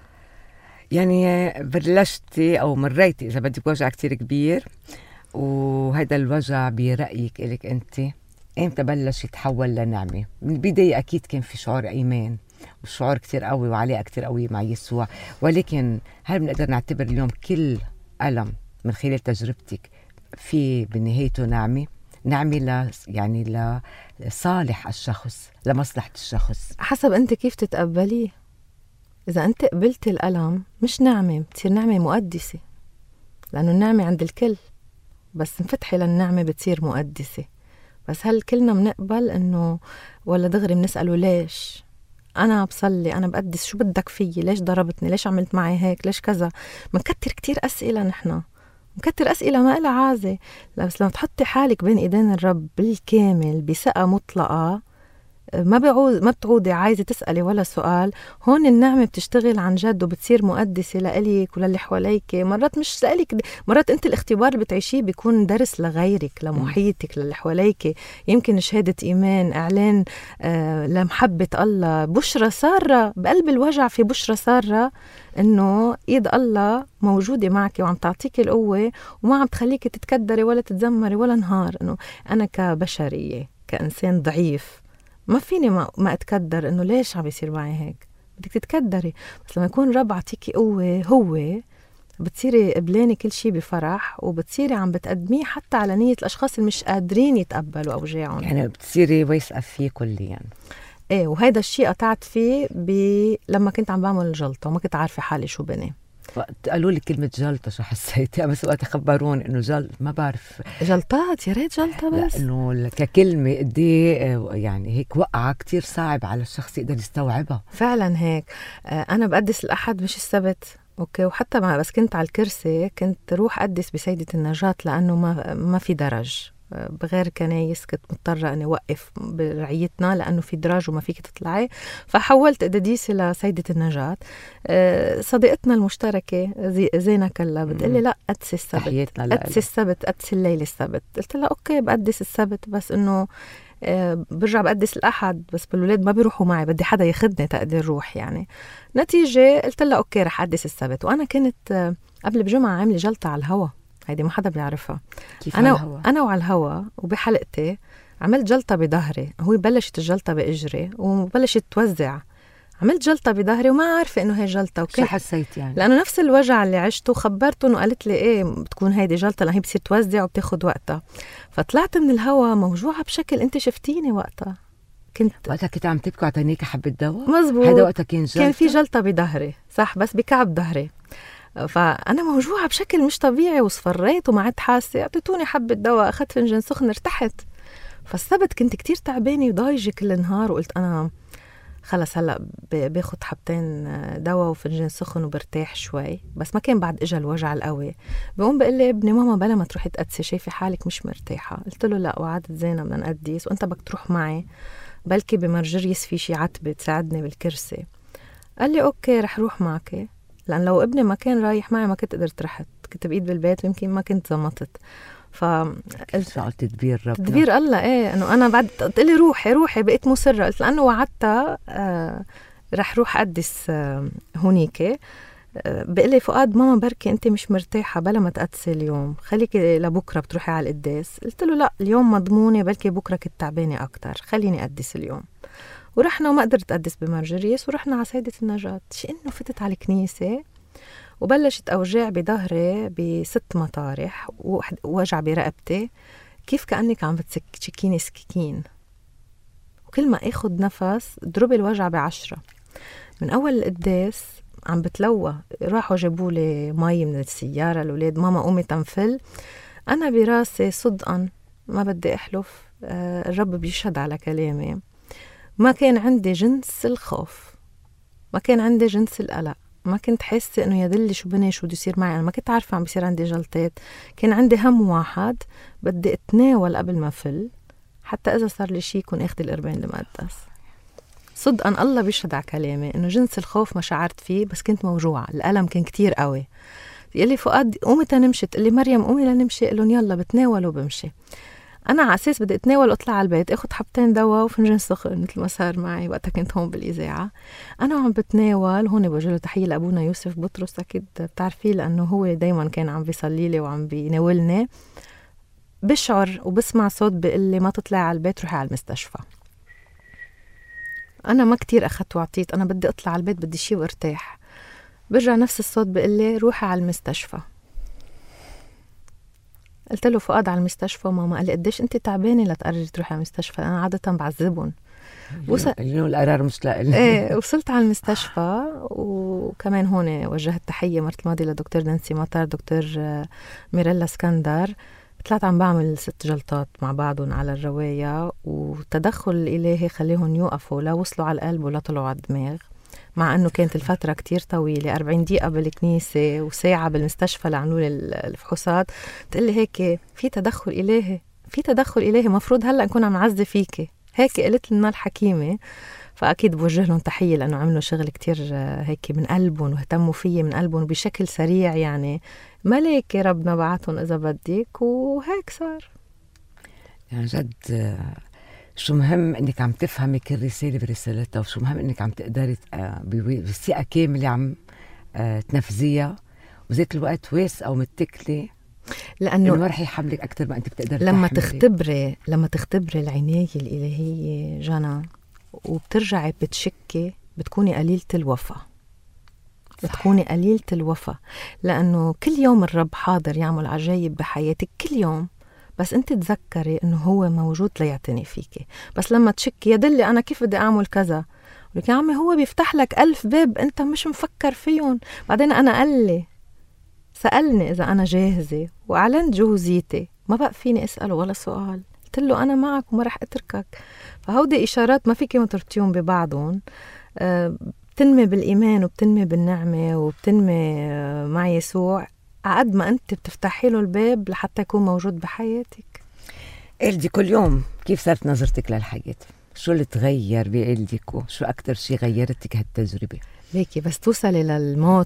يعني بلشتي او مريتي اذا بدك وجع كتير كبير، وهذا الوجع برأيك إلك أنت إمتى بلش يتحول لنعمة؟ من البداية أكيد كان في شعور إيمان وشعور كتير قوي وعلاقة كتير قوي مع يسوع، ولكن هل بنقدر نعتبر اليوم كل ألم من خلال تجربتك في بنهايته نعمة يعني لصالح الشخص، لمصلحة الشخص؟ حسب أنت كيف تتقبليه. إذا أنت قبلت الألم مش نعمة، بتصير نعمة مقدسة، لأنه النعمة عند الكل. بس انفتحي للنعمة بتصير مقدسة. بس هل كلنا بنقبل إنه ولا دغري بنسأله ليش؟ أنا بصلي، أنا بقدس، شو بدك فيي؟ ليش ضربتني؟ ليش عملت معي هيك؟ ليش كذا؟ منكتر كتير أسئلة، نحن مكتر أسئلة ما إلها عازة. بس لما تحطي حالك بين إيدين الرب بالكامل بثقة مطلقة، ما بتعودي عايزة تسألي ولا سؤال. هون النعمة بتشتغل عن جد وبتصير مقدسة لإلك وللي حواليك. مرات مش لإلك، مرات أنت الاختبار اللي بتعيشيه بيكون درس لغيرك، لمحيطك، للي حواليك. يمكن شهادة إيمان، إعلان لمحبة الله، بشرى سارة بقلب الوجع. في بشرى سارة إنه إيد الله موجودة معك وعم تعطيك القوة وما عم تخليك تتكدري ولا تتذمري ولا نهار. إنه أنا كبشرية، كإنسان ضعيف، ما فيني ما أتكدر إنه ليش عم بيصير معي هيك. بدك تتكدري. بس لما يكون رب عطيكي قوة، هو بتصيري قبلاني كل شيء بفرح، وبتصيري عم بتقدميه حتى على نية الأشخاص اللي مش قادرين يتقبلوا أوجاعهم. يعني بتصيري واثقة فيه كليا يعني. إيه، وهيدا الشيء قطعت فيه لما كنت عم بعمل الجلطة وما كنت عارفة حالي شو بني. قالوا لي كلمة جلطة، شو حسيتها؟ بس وقت خبروني إنه ما بعرف جلطات. يا ريت جلطة بس، لأنه ككلمة قديه يعني هيك وقعة كتير صعب على الشخص يقدر يستوعبها. فعلا هيك. أنا بقدس الأحد مش السبت، أوكي. وحتى بس كنت على الكرسي كنت روح أقدس بسيدة النجاة، لأنه ما في درج بغير كنايس. كنت مضطرة أني أوقف برعيتنا لأنه في دراج وما فيك تطلعي، فحولت قداديسي لسيدة النجاة. صديقتنا المشتركة زينة كلا بتقلي لا قدس السبت، قدس السبت، قدس الليل السبت. قلت لها أوكي بقدس السبت، بس إنه برجع بقدس الأحد، بس بالولاد ما بيروحوا معي، بدي حدا ياخدني تقدر روح يعني. نتيجة قلت لها أوكي رح أقدس السبت. وأنا كنت قبل بجمعة عاملة جلطة على الهوا، هيدي ما حدا بيعرفها. أنا وعلى الهوا وبحلقتي عملت جلطة بظهري. هو بلشت الجلطة بإجري وبلشت توزع. عملت جلطة بظهري وما عارفة إنه هي جلطة. شو حسيت يعني؟ لأنه نفس الوجع اللي عشته خبرته، وقالت لي إيه بتكون هيدي جلطة لأن هي بتصير توزع وبتاخد وقتها. فطلعت من الهوا موجوعة بشكل، أنت شفتيني وقتها كنت عم تبكي وعطينيك حبة دواء. مزبوط. هذا وقتها كان في جلطة بظهري، صح، بس بكعب ظهري. فأنا موجوعة بشكل مش طبيعي وصفريت وما عدت حاسة. أعطيتوني حبة دواء، أخذت فنجان سخن، ارتحت. فالسبت كنت كتير تعبانة وضايجة كل النهار، وقلت أنا خلص هلأ باخد حبتين دواء وفنجان سخن وبرتاح شوي. بس ما كان بعد إجا الوجع القوي. بقوم بقول لي ابني ماما بلا ما تروحي تقدسي، شايفة حالك مش مرتاحة. قلت له لا، وعدت زينة بدنا نقدس وأنت بدك تروح معي، بلكي بمرجريس في شي عتبة تساعدني بالكرسي. قال لي أوكي رح روح معك، لأن لو ابني ما كان رايح معي ما كنت قدرت رحت، كنت بقيت بالبيت ويمكن ما كنت زمطت. قلت تدبير ربنا، تدبير الله. إيه إنه أنا بعد قلت لي روحي بقيت مصرة. قلت لأنه وعدتها رح روح أقدس هونيك. بقول لي فؤاد ماما بركي أنت مش مرتاحة، بلا ما تقدسي اليوم، خليكي لبكرة بتروحي على القداس. قلت له لا، اليوم مضمونة، بلكي بكرة كنت تعبانة أكتر، خليني أقدس اليوم. ورحنا وما قدرت أقدس بمرجريس، ورحنا على سيدة النجاة. إنه فتت على الكنيسة وبلشت أوجاع بظهري ب6 مطارح ووجع برقبتي، كيف كأنك عم بتسكيني سكين. وكل ما أخذ نفس ضرب الوجع ب10. من أول القداس عم بتلوى. راحوا جابوا لي مي من السيارة الأولاد، ماما قومي تنفل. أنا براسي صدقا ما بدي أحلف، الرب بيشهد على كلامي، ما كان عندي جنس الخوف، ما كان عندي جنس القلق، ما كنت حاسة إنه يدلي شو بني شو بده يصير معي. أنا ما كنت عارفة عم بيصير عندي جلطات. كان عندي هم واحد، بدي أتناول قبل ما أفل، حتى إذا صار لي شي يكون أخذ القربان المقدس. صدقا الله بيشهد على كلامي إنه جنس الخوف ما شعرت فيه، بس كنت موجوعة. الألم كان كتير قوي. يلي فؤاد قومي تنمشي، تقلي مريم قومي لنمشي، قلن يلا بتناول وبمشي. أنا على أساس بدي أتناول وأطلع على البيت أخذ حبتين دواء وفنجان سخن مثل ما صار معي وقتها كنت هون بالإذاعة. أنا وعم بتناول هون، بوجه له تحية لأبونا يوسف بطرس، أكيد بتعرفيه لأنه هو دايما كان عم بيصلي لي وعم بيناولني. بشعر وبسمع صوت بيقول لي ما تطلع على البيت، روحي على المستشفى. أنا ما كتير أخذت وعطيت، أنا بدي أطلع على البيت، بدي شي وارتاح. برجع نفس الصوت بيقول لي روحي على المستشفى. قلت له فؤاد على المستشفى ماما. قال لي قديش انت تعبانه لتقرري تروحي على المستشفى؟ انا عاده بعذبهم. القرار مش لإلي. ايه، وصلت على المستشفى. وكمان هون وجهت تحيه مرة الماضي لدكتور نانسي مطر، دكتور ميريلا اسكندر. طلعت عم بعمل 6 جلطات مع بعضهم على الرواية، وتدخل الإلهي خليهم يوقفوا، لا وصلوا على القلب ولا طلعوا على الدماغ، مع أنه كانت الفترة كتير طويلة، 40 دقيقة بالكنيسة وساعة بالمستشفى لعملوا الفحوصات. تقلي هيك في تدخل إلهي، في تدخل إلهي، مفروض هلأ نكون عم نعزي فيكي. هيك قلت لنا الحكيمة. فأكيد بوجه لهم تحية لأنه عملوا شغل كتير هيك من قلبهم، واهتموا فيه من قلبهم بشكل سريع. يعني ملاكي ربنا بعتهم إذا بدك، وهيك صار. يعني جد شو مهم انك عم تفهمي كل رسالة برسالتها، وشو مهم انك عم تقدري بثقة كاملة عم تنفذيها، وذات الوقت واثقة ومتكلة لأنه ما رح يحملك أكتر ما أنت بتقدر لما تختبري العناية الإلهية جانا، وبترجعي بتشكي، بتكوني قليلة الوفا. بتكوني قليلة الوفا، لأنه كل يوم الرب حاضر يعمل عجائب بحياتك كل يوم، بس أنت تذكري أنه هو موجود ليعتني فيكي. بس لما تشكي يا دلي أنا كيف بدي أعمل كذا، ولك يا عمي هو بيفتح لك 1000 باب أنت مش مفكر فيهم. بعدين أنا سألني إذا أنا جاهزة، وأعلنت جوزيتي، ما بقى فيني أسأله ولا سؤال، قلت له أنا معك وما رح أتركك. فهودي إشارات ما فيك تربطيهم ببعضهم. بتنمي بالإيمان وبتنمي بالنعمة وبتنمي مع يسوع عقد ما أنت بتفتحي له الباب لحتى يكون موجود بحياتك. قلدي كل يوم كيف صارت نظرتك للحياة؟ شو اللي تغير بقلدك؟ وشو أكتر شي غيرتك هالتجربة؟ ليكي بس توصلي للموت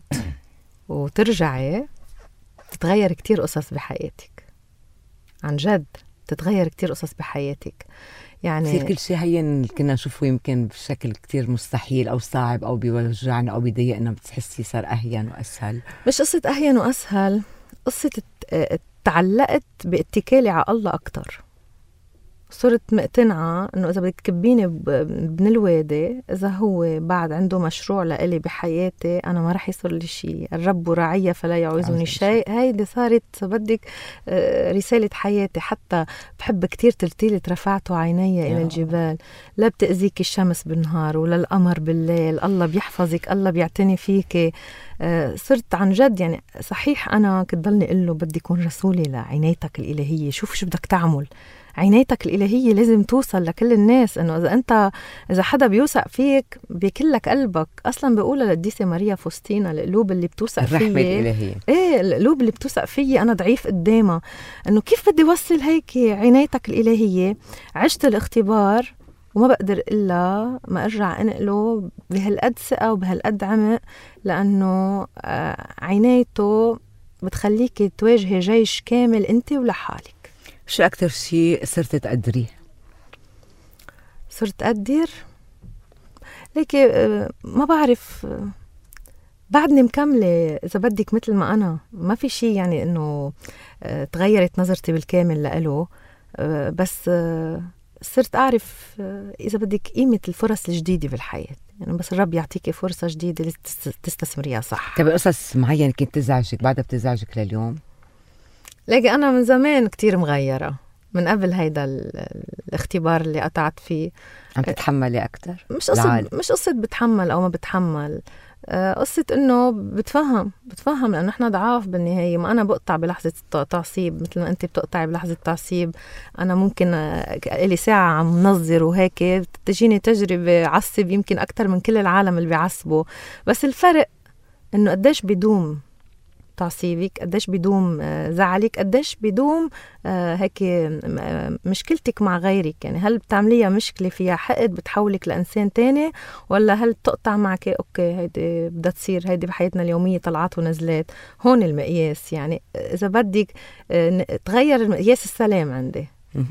وترجعي تتغير كتير قصص بحياتك، عن جد تتغير كتير قصص بحياتك. يعني يصير كل شيء هين كنا نشوفه يمكن بشكل كتير مستحيل أو صعب أو بيوجعنا أو بيضايقنا، بتحسي صار أهين وأسهل. مش قصة أهين وأسهل، قصة تعلقت باتكالي على الله أكتر. صرت مقتنعة إنه إذا بدك تكبيني بابن الوادي، إذا هو بعد عنده مشروع لإلي بحياتي أنا ما رح يصير لي شيء. الرب رعية فلا يعوزني شيء. هيدي صارت بدك رسالة حياتي. حتى بحب كتير ترتيلة رفعته عيني إلى الجبال، لا بتأذيك الشمس بالنهار ولا القمر بالليل، الله بيحفظك، الله بيعتني فيك. صرت عن جد يعني صحيح أنا كنت ضلني أقول له بدي يكون رسولي لعنايتك الإلهية، شوف شو بدك تعمل. عنايتك الإلهية لازم توصل لكل الناس، إنه إذا حدا بيوثق فيك بيكلك قلبك. أصلا بيقولها للقديسة ماريا فوستينا، القلوب اللي بتوثق فيي، الرحمة الإلهية، القلوب اللي بتوثق فيي أنا ضعيف قدامها. إنه كيف بدي وصل هيك عنايتك الإلهية؟ عشت الاختبار وما بقدر إلا ما أرجع أنقله بهالقد ثقة وبهالقد عمق، لأنه عنايته بتخليك تواجهي جيش كامل أنت ولحالك. شو أكتر شيء صرت تقدريه؟ صرت أقدر ليكي ما بعرف، بعدني مكملة إذا بدك مثل ما أنا. ما في شيء يعني إنه تغيرت نظرتي بالكامل لإله، بس صرت أعرف إذا بدك قيمة الفرص الجديدة بالحياة. يعني بس الرب يعطيكي فرصة جديدة تستثمريها صح. طيب قصص معينة كنت تزعجك بعدها بتزعجك لليوم؟ لاقي أنا من زمان كتير مغيرة، من قبل هيدا الاختبار اللي قطعت فيه. عم تتحملي أكتر؟ مش قصة بتحمل أو ما بتحمل، قصة إنه بتفهم لأنه إحنا ضعاف بالنهاية. ما أنا بقطع بلحظة تعصيب مثل ما أنت بتقطعي بلحظة تعصيب. أنا ممكن لي ساعة عم نظر وهيك تجيني تجربة عصب يمكن أكتر من كل العالم اللي بيعصبوا، بس الفرق إنه قديش بدوم تعصيبك، قديش بدوم زعلك، قديش بدوم هيك مشكلتك مع غيرك. يعني هل بتعمليها مشكلة فيها حقد بتحولك لإنسان تاني، ولا هل تقطع معك أوكي هيدي بدها تصير، هيدي بحياتنا اليومية طلعات ونزلات. هون المقياس. يعني إذا بدك تغير مقياس السلام عندي.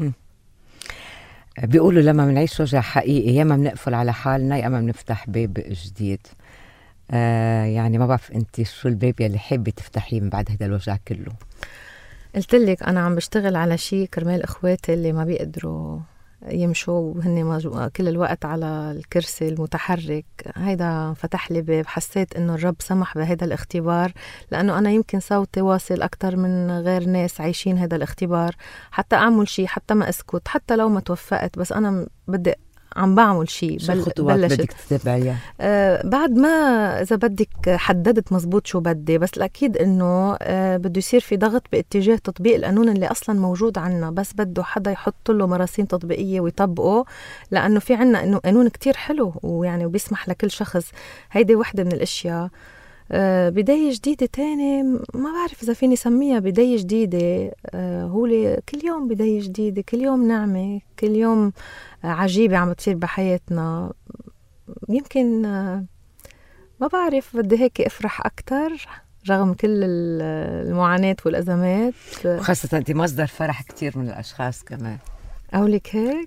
بيقولوا لما منعيش وجع حقيقي ياما بنقفل على حالنا ياما بنفتح باب جديد. يعني ما بعرف انت شو الباب يلي حابه تفتحيه من بعد هذا الوجع كله؟ قلت لك انا عم بشتغل على شيء كرمال اخواتي اللي ما بيقدروا يمشوا وهن كل الوقت على الكرسي المتحرك. هيدا فتح لي باب. حسيت انه الرب سمح بهذا الاختبار لانه انا يمكن صوتي واصل اكتر من غير ناس عايشين هذا الاختبار. حتى اعمل شيء، حتى ما اسكت، حتى لو ما توفقت، بس انا بدي عم بعمل شيء. شو الخطوات بدك تتبعيها؟ بعد ما إذا بدك حددت مزبوط شو بدي، بس الأكيد إنه بده يصير في ضغط باتجاه تطبيق القانون اللي أصلا موجود عنا، بس بده حدا يحط له مراسيم تطبيقية ويطبقه، لأنه في عنا إنه قانون كتير حلو ويعني وبيسمح لكل شخص. هيدي واحدة من الأشياء. بداية جديدة تاني ما بعرف إذا فيني سميها بداية جديدة. هو كل يوم بداية جديدة، كل يوم نعمة، كل يوم عجيبة عم بتصير بحياتنا. يمكن ما بعرف، بدي هيك أفرح أكتر رغم كل المعاناة والأزمات. خاصة أنت مصدر فرح كتير من الأشخاص كمان. أقولك هيك.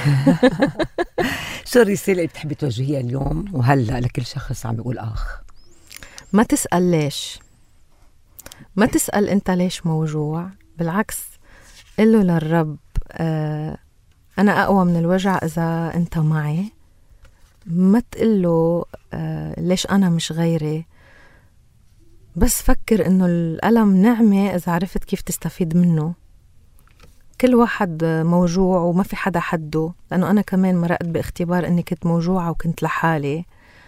شو الرسالة اللي بتحبي توجهيها اليوم وهلأ لكل شخص عم بيقول ما تسأل ليش، ما تسأل أنت ليش موجوع، بالعكس قل له للرب أنا أقوى من الوجع إذا أنت معي. ما تقل له ليش أنا مش غيري، بس فكر إنه الألم نعمة إذا عرفت كيف تستفيد منه. كل واحد موجوع وما في حدا حده، لأنه أنا كمان مرقت باختبار إني كنت موجوعة وكنت لحالي.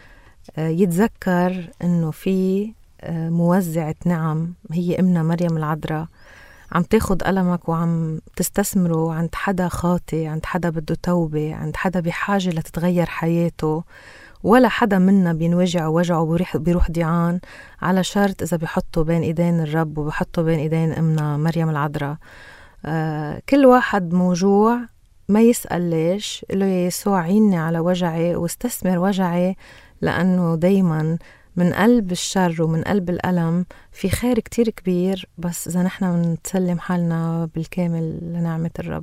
يتذكر إنه في موزعة نعم هي أمنا مريم العذراء عم تاخد ألمك وعم تستثمره عند حدا خاطئ، عند حدا بده توبة، عند حدا بحاجة لتتغير حياته. ولا حدا منا بينوجع ووجعه بيروح ضيعان، على شرط إذا بيحطوا بين إيدين الرب وبيحطوا بين إيدين أمنا مريم العذراء. كل واحد موجوع ما يسأل ليش، قل له يا يسوع عيني على وجعي واستثمر وجعي، لأنه دايما من قلب الشر ومن قلب الألم في خير كتير كبير، بس إذا نحن نتسلم حالنا بالكامل لنعمة الرب.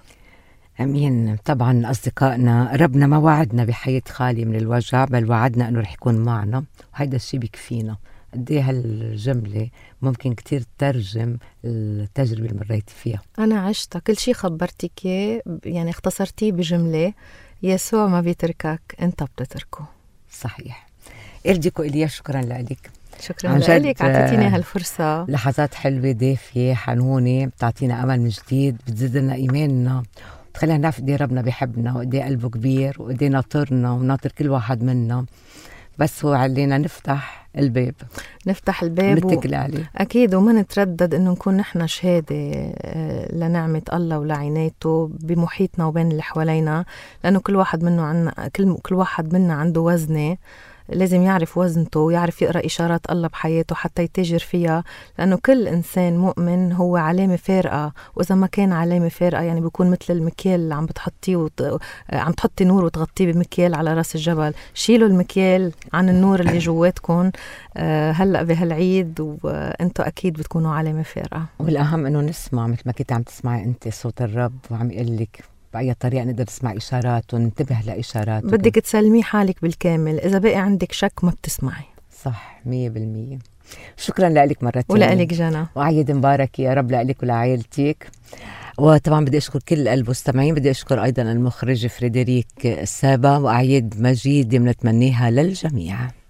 أمين. طبعا أصدقائنا، ربنا ما وعدنا بحياة خالية من الوجع، بل وعدنا أنه رح يكون معنا، وهيدا الشيء بيكفينا. قديه هالجملة ممكن كتير تترجم التجربة اللي مريت فيها. أنا عشتها، كل شيء خبرتك يعني اختصرتيه بجملة: يسوع ما بيتركك، أنت بتتركه. صحيح. إرديكو إليا، شكرا لك. شكرا لك، عطيتيني هالفرصة. لحظات حلوة دافية حنونة، بتعطينا أمل من جديد، بتزيدنا إيماننا، تخلينا نعرف قديه ربنا بيحبنا وقديه قلبه كبير وقديه ناطرنا وناطر كل واحد منا. بس هو علينا نفتح الباب ونتكل عليه. أكيد، وما نتردد إنه نكون نحن شهادة لنعمة الله ولعنايته بمحيطنا وبين اللي حوالينا، لأنه كل واحد منا عنده وزنه، لازم يعرف وزنته ويعرف يقرأ إشارات الله بحياته حتى يتاجر فيها، لأنه كل إنسان مؤمن هو علامة فارقة، وإذا ما كان علامة فارقة يعني بيكون مثل المكيال اللي عم بتحطيه عم تحطي نور وتغطيه بمكيال على رأس الجبل. شيلوا المكيال عن النور اللي جواتكم هلأ بهالعيد، وأنتوا أكيد بتكونوا علامة فارقة. والأهم إنه نسمع مثل ما كنت عم تسمعي أنت صوت الرب وعم يقلك بأي طريقة نقدر نسمع إشارات وننتبه لإشارات. بدك تسلمي حالك بالكامل، إذا بقى عندك شك ما بتسمعي. صح، 100%. شكرا لك مرة تانية. ولك جنى، وعيد مبارك يا رب لك ولعائلتك. وطبعا بدي أشكر كل المستمعين، بدي أشكر أيضا المخرج فريدريك سابا، وأعياد مجيد بنتمنيها للجميع.